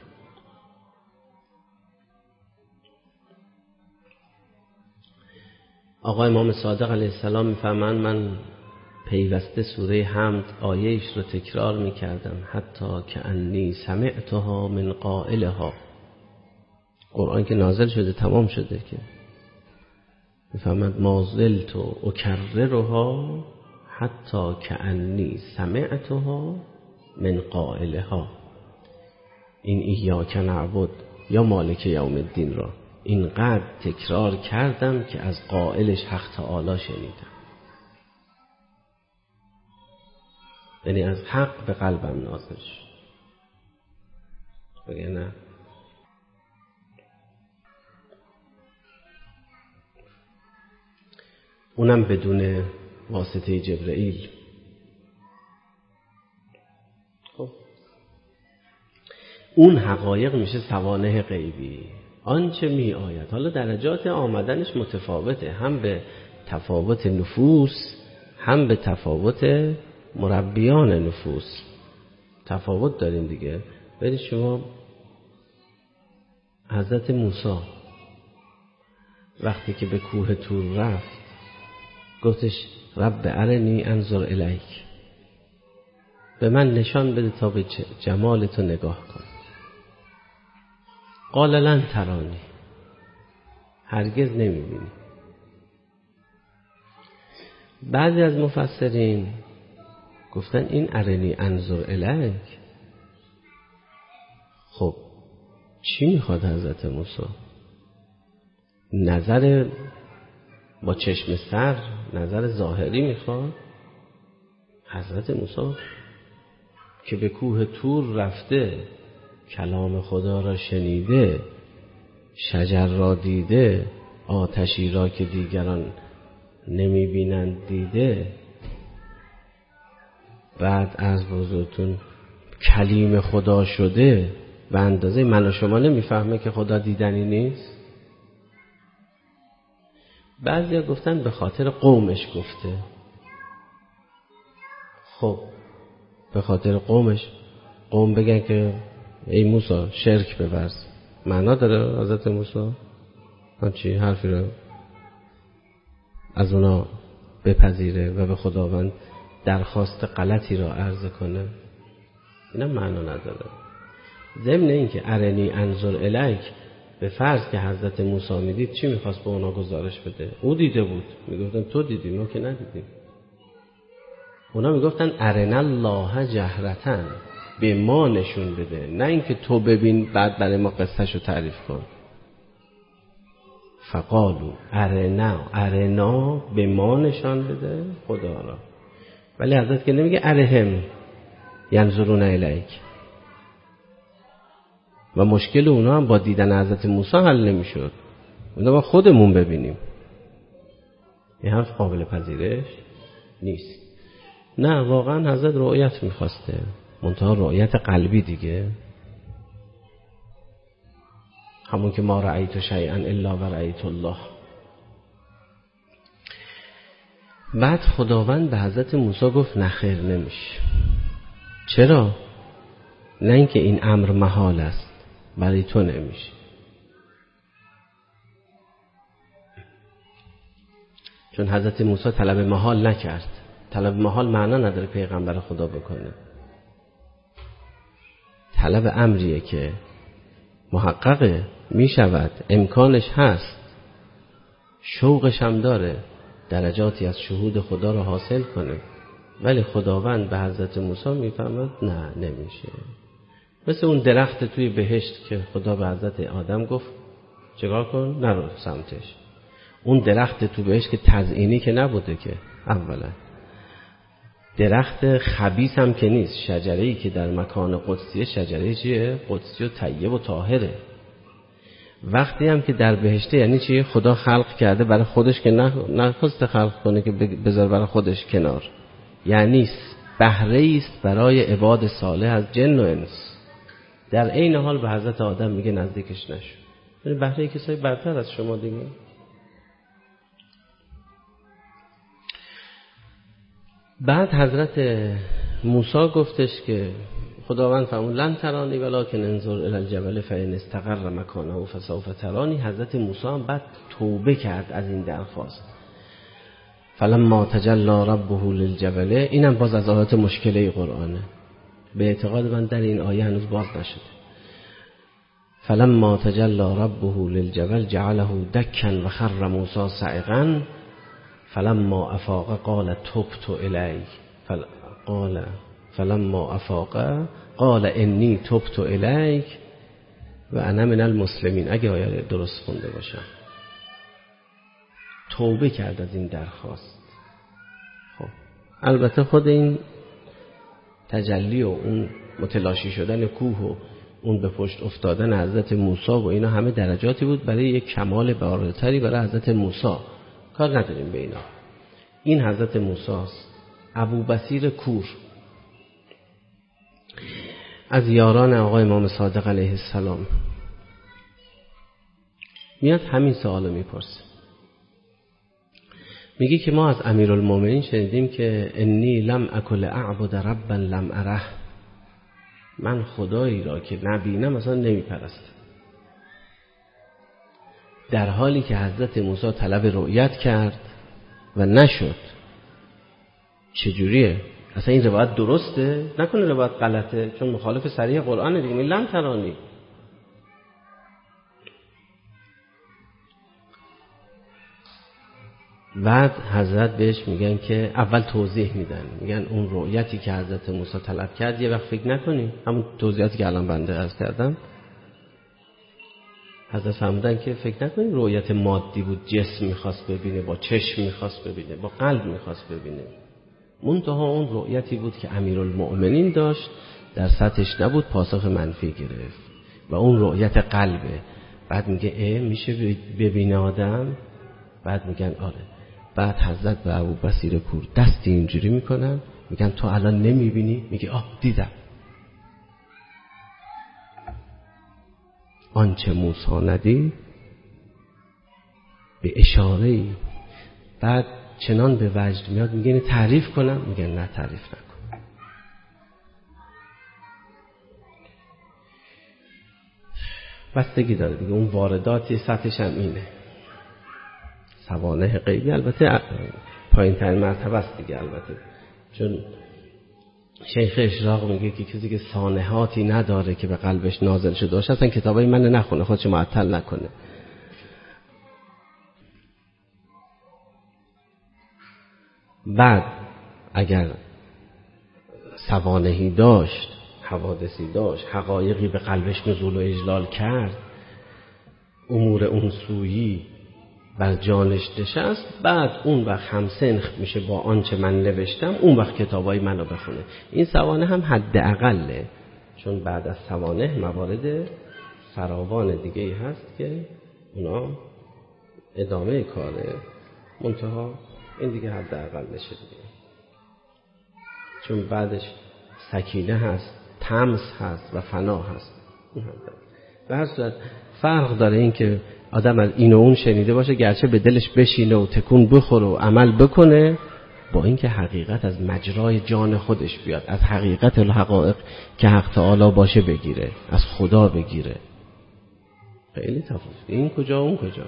آقای امام صادق علیه السلام می فرمایند من پیوسته سوره حمد آیه‌اش رو تکرار می کردم حتی که انی سمعتها من قائلها. قرآن که نازل شده تمام شده که میفهمد ما زلت و اکررها حتی که انی سمعتها من قائلها. این ایاک نعبد یا مالک یوم الدین را اینقدر تکرار کردم که از قائلش حق تعالی شنیدم، یعنی از حق به قلبم نازل شد. بگه نه اونم بدون واسطه جبرئیل. خب اون حقایق میشه سوانح غیبی، آنچه می آید. حالا درجات آمدنش متفاوته، هم به تفاوت نفوس هم به تفاوت مربیان نفوس تفاوت داریم دیگه. برید شما حضرت موسی وقتی که به کوه طور رفت گفتش رب ارنی انظر الیک، به من نشان بده تا به جمال تو نگاه کنم. قال لن ترانی، هرگز نمیبینی. بعضی از مفسرین گفتن این ارنی انظر الیک، خب چی میخواد حضرت موسی؟ نظر با چشم سر، نظر ظاهری میخواد؟ حضرت موسی که به کوه طور رفته، کلام خدا را شنیده، شجر را دیده، آتشی را که دیگران نمیبینند دیده، بعد از بزرگتون کلیم خدا شده، به اندازه من و شما نمیفهمه که خدا دیدنی نیست؟ بعضی ها گفتن به خاطر قومش گفته. خب به خاطر قومش، قوم بگن که ای موسی شرک بورز، معنا داره حضرت موسی همچی حرفی رو از اونا بپذیره و به خداوند درخواست غلطی را عرضه کنه؟ اینا معنا نداره. ضمن این که ارنی انظر الیک، به فرض که حضرت موسی میدید چی میخواست به اونا گزارش بده؟ او دیده بود، میگفتن تو دیدی، ما که ندیدیم. اونا میگفتن ارنا الله جهرتن، به ما نشون بده، نه اینکه تو ببین بعد برای ما قصهشو تعریف کن. فقالو ارنا، ارنا به ما نشان بده خدا را. ولی حضرت که نمیگه ارهم ینظرون الیک. و مشکل اونا هم با دیدن حضرت موسی حل نمیشد، اونا با خودمون ببینیم. این حرف قابل پذیرش نیست. نه، واقعا حضرت رؤیت میخواسته، منتها رؤیت قلبی دیگه، همون که ما رأیت شیئا الا و رأیت الله. بعد خداوند به حضرت موسی گفت نه خیر نمیشه. چرا؟ نه اینکه این امر محال است، برای تو نمیشه. چون حضرت موسی طلب محال نکرد. طلب محال معنا نداره پیغمبر خدا بکنه. طلب امریه که محققه، میشود، امکانش هست، شوقش هم داره درجاتی از شهود خدا رو حاصل کنه. ولی خداوند به حضرت موسی میفهمد نه نمیشه. مثل اون درخت توی بهشت که خدا به حضرت آدم گفت چیکار کن؟ نرو سمتش. اون درخت تو بهشت که تزیینی که نبوده که، اولا درخت خبیث هم که نیست، شجره‌ای که در مکان قدسیه، شجره چیه؟ قدسی و طیب و طاهره. وقتی هم که در بهشته یعنی چیه؟ خدا خلق کرده برای خودش که نخواسته خلق کنه که بذار برای خودش کنار، یعنی بهره است برای عباد صالح از جن و انس. در عین حال به حضرت آدم میگه نزدیکش نشو، یعنی بهره کسایی برتر از شما دیگه. بعد حضرت موسی گفتش که خداوند فرمود لن ترانی ولکن انظر الی الجبل فإن استقر مکانه فسوف ترانی. حضرت موسی هم بعد توبه کرد از این درخواست. فلما تجلی ربه للجبل، اینم باز از آیات مشکله قرآنه، به اعتقاد من در این آیه هنوز باز نشده. فلما تجلی ربه للجبل جعله دکا و خر موسی صعقا فلما افاق قال تبت الیک قال فلما افاق قال انی تبت الیک و انا من المسلمین. اگه آیه درست خونده باشم، توبه کرد از این درخواست. خب البته خود این تجلی و اون متلاشی شدن کوه و اون به پشت افتادن حضرت موسی و اینا همه درجاتی بود برای یک کمال بالاتری برای حضرت موسی، کار نداریم به اینا. این حضرت موسی است. ابو بصیر کور از یاران آقای امام صادق علیه السلام میاد همین سوالو میپرسه، میگه که ما از امیرالمومنین شنیدیم که انی لم اکل اعبد ربا لم اره، من خدایی را که نبینم مثلا نمیپرستم. در حالی که حضرت موسی طلب رؤیت کرد و نشد. چجوریه؟ اصلا این روایت درسته؟ نکنه روایت غلطه، چون مخالف صریح قرآن دیگه. می لن ترانی. بعد حضرت بهش میگن که اول توضیح میدن، میگن اون رؤیتی که حضرت موسی طلب کرد یه وقت فکر نکنی، همون توضیحاتی که الان بنده عرض کردم. حضرت فرمودن که فکر نکنی رؤیت مادی بود، جسم میخواست ببینه، با چشم میخواست ببینه، با قلب میخواست ببینه. منتها اون رؤیتی بود که امیرالمؤمنین داشت، در سطحش نبود، پاسخ منفی گرفت و اون رؤیت قلبه. بعد میگه اه میشه ببینه آدم؟ بعد میگن آره. بعد حضرت به ابو بصیر کور دستی اینجوری میکنن، میگن تو الان نمیبینی؟ میگه آه دیدم. آنچه موسی ندید به اشاره‌ای. بعد چنان به وجد میاد، میگه تعریف کنم؟ میگه نه تعریف نکن. بستگی داره دیگه، اون وارداتی سطحش هم اینه. سوانح غیبی البته پایین ترین مرتبه است دیگه، البته چون شیخ اشراق میگه که کسی که سانحاتی نداره که به قلبش نازل شده باشه اصلا کتابای من نخونه، خودش معطل نکنه. بعد اگر سوانحی داشت، حوادثی داشت، حقایقی به قلبش نزول و اجلال کرد، امور اون سویی بر جانش نشست، بعد اون وقت هم سنخ میشه با آنچه من نوشتم، اون وقت کتابای منو بخونه. این سوانح هم حد اقله، چون بعد از سوانح موارد فراوان دیگه ای هست که اونا ادامه کاره، منتها این دیگه حد اقل نشه دیگه، چون بعدش سکینه هست، تمس هست و فنا هست. به هر صورت فرق داره این که آدم از این و اون شنیده باشه، گرچه به دلش بشینه و تکون بخوره و عمل بکنه، با اینکه حقیقت از مجرای جان خودش بیاد، از حقیقت الحقائق که حق تعالی باشه بگیره، از خدا بگیره. خیلی تفاوت، این کجا اون کجا.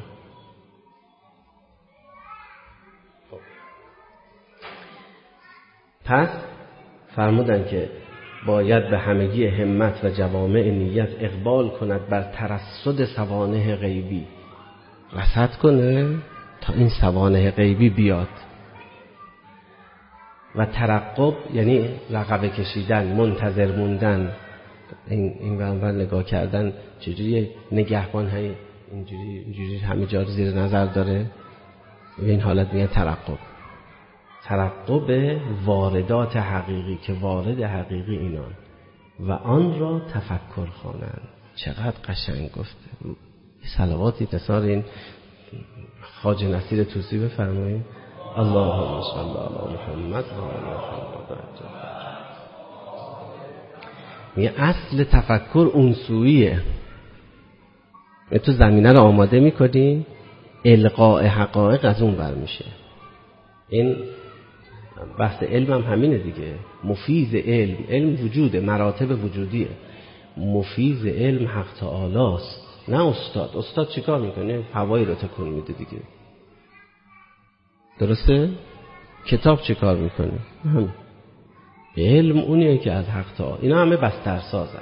پس فرمودن که باید به همگی همت و جوامع نیت اقبال کند بر ترصد سوانح غیبی، رصد کنه تا این سوانح غیبی بیاد. و ترقب یعنی رقبه کشیدن، منتظر موندن، این این ور نگاه کردن، چجوری نگهبان های اینجوری اینجوری همه جا زیر نظر داره، این حالت میگن ترقب. ترقب واردات حقیقی که وارد حقیقی اینان و آن را تفکر خوانند. چقدر قشنگ گفته. صلواتی تصار این خواجه نصیر طوسی بفرمایید. اللهم صل علی محمد و علی محمد. میگه اصل تفکر اون سویه، تو زمینه رو آماده میکنی، القاء حقایق از اون بر میشه. این بحث علم هم همینه دیگه. مفیز علم، علم وجوده، مراتب وجودیه. مفیز علم حق تعالی است، نه استاد. استاد چیکار میکنه؟ هوایی رو تکون میده دیگه، درسته؟ کتاب چیکار میکنه؟ هم. علم اونیه که از حق تعالی. اینا همه بسترسازن.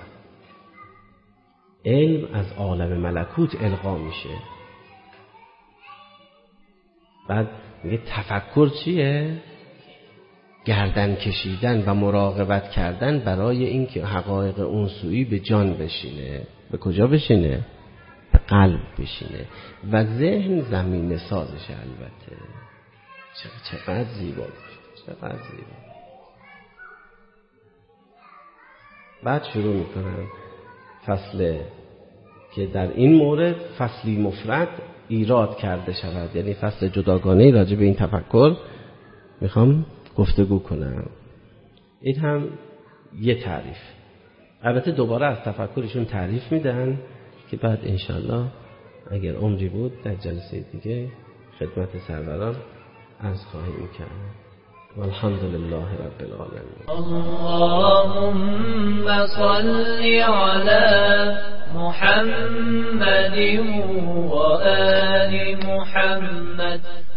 علم از عالم ملکوت القا میشه. بعد میگه تفکر چیه؟ گردن کشیدن و مراقبت کردن برای اینکه حقایق اون سویی به جان بشینه. به کجا بشینه؟ به قلب بشینه. و ذهن زمینه سازشه. البته چقدر زیبا، چقدر زیبا. بعد شروع میکنن فصل که در این مورد فصلی مفرد ایراد کرده شود، یعنی فصل جداگانه راجع به این تفکر میخوام گفتگو کنم. این هم یه تعریف. البته دوباره از تفکرشون تعریف میدن که بعد انشالله اگر عمری بود در جلسه دیگه خدمت سروران عرض خواهیم کرد. والحمد لله رب العالمين. اللهم صل على محمد وآل محمد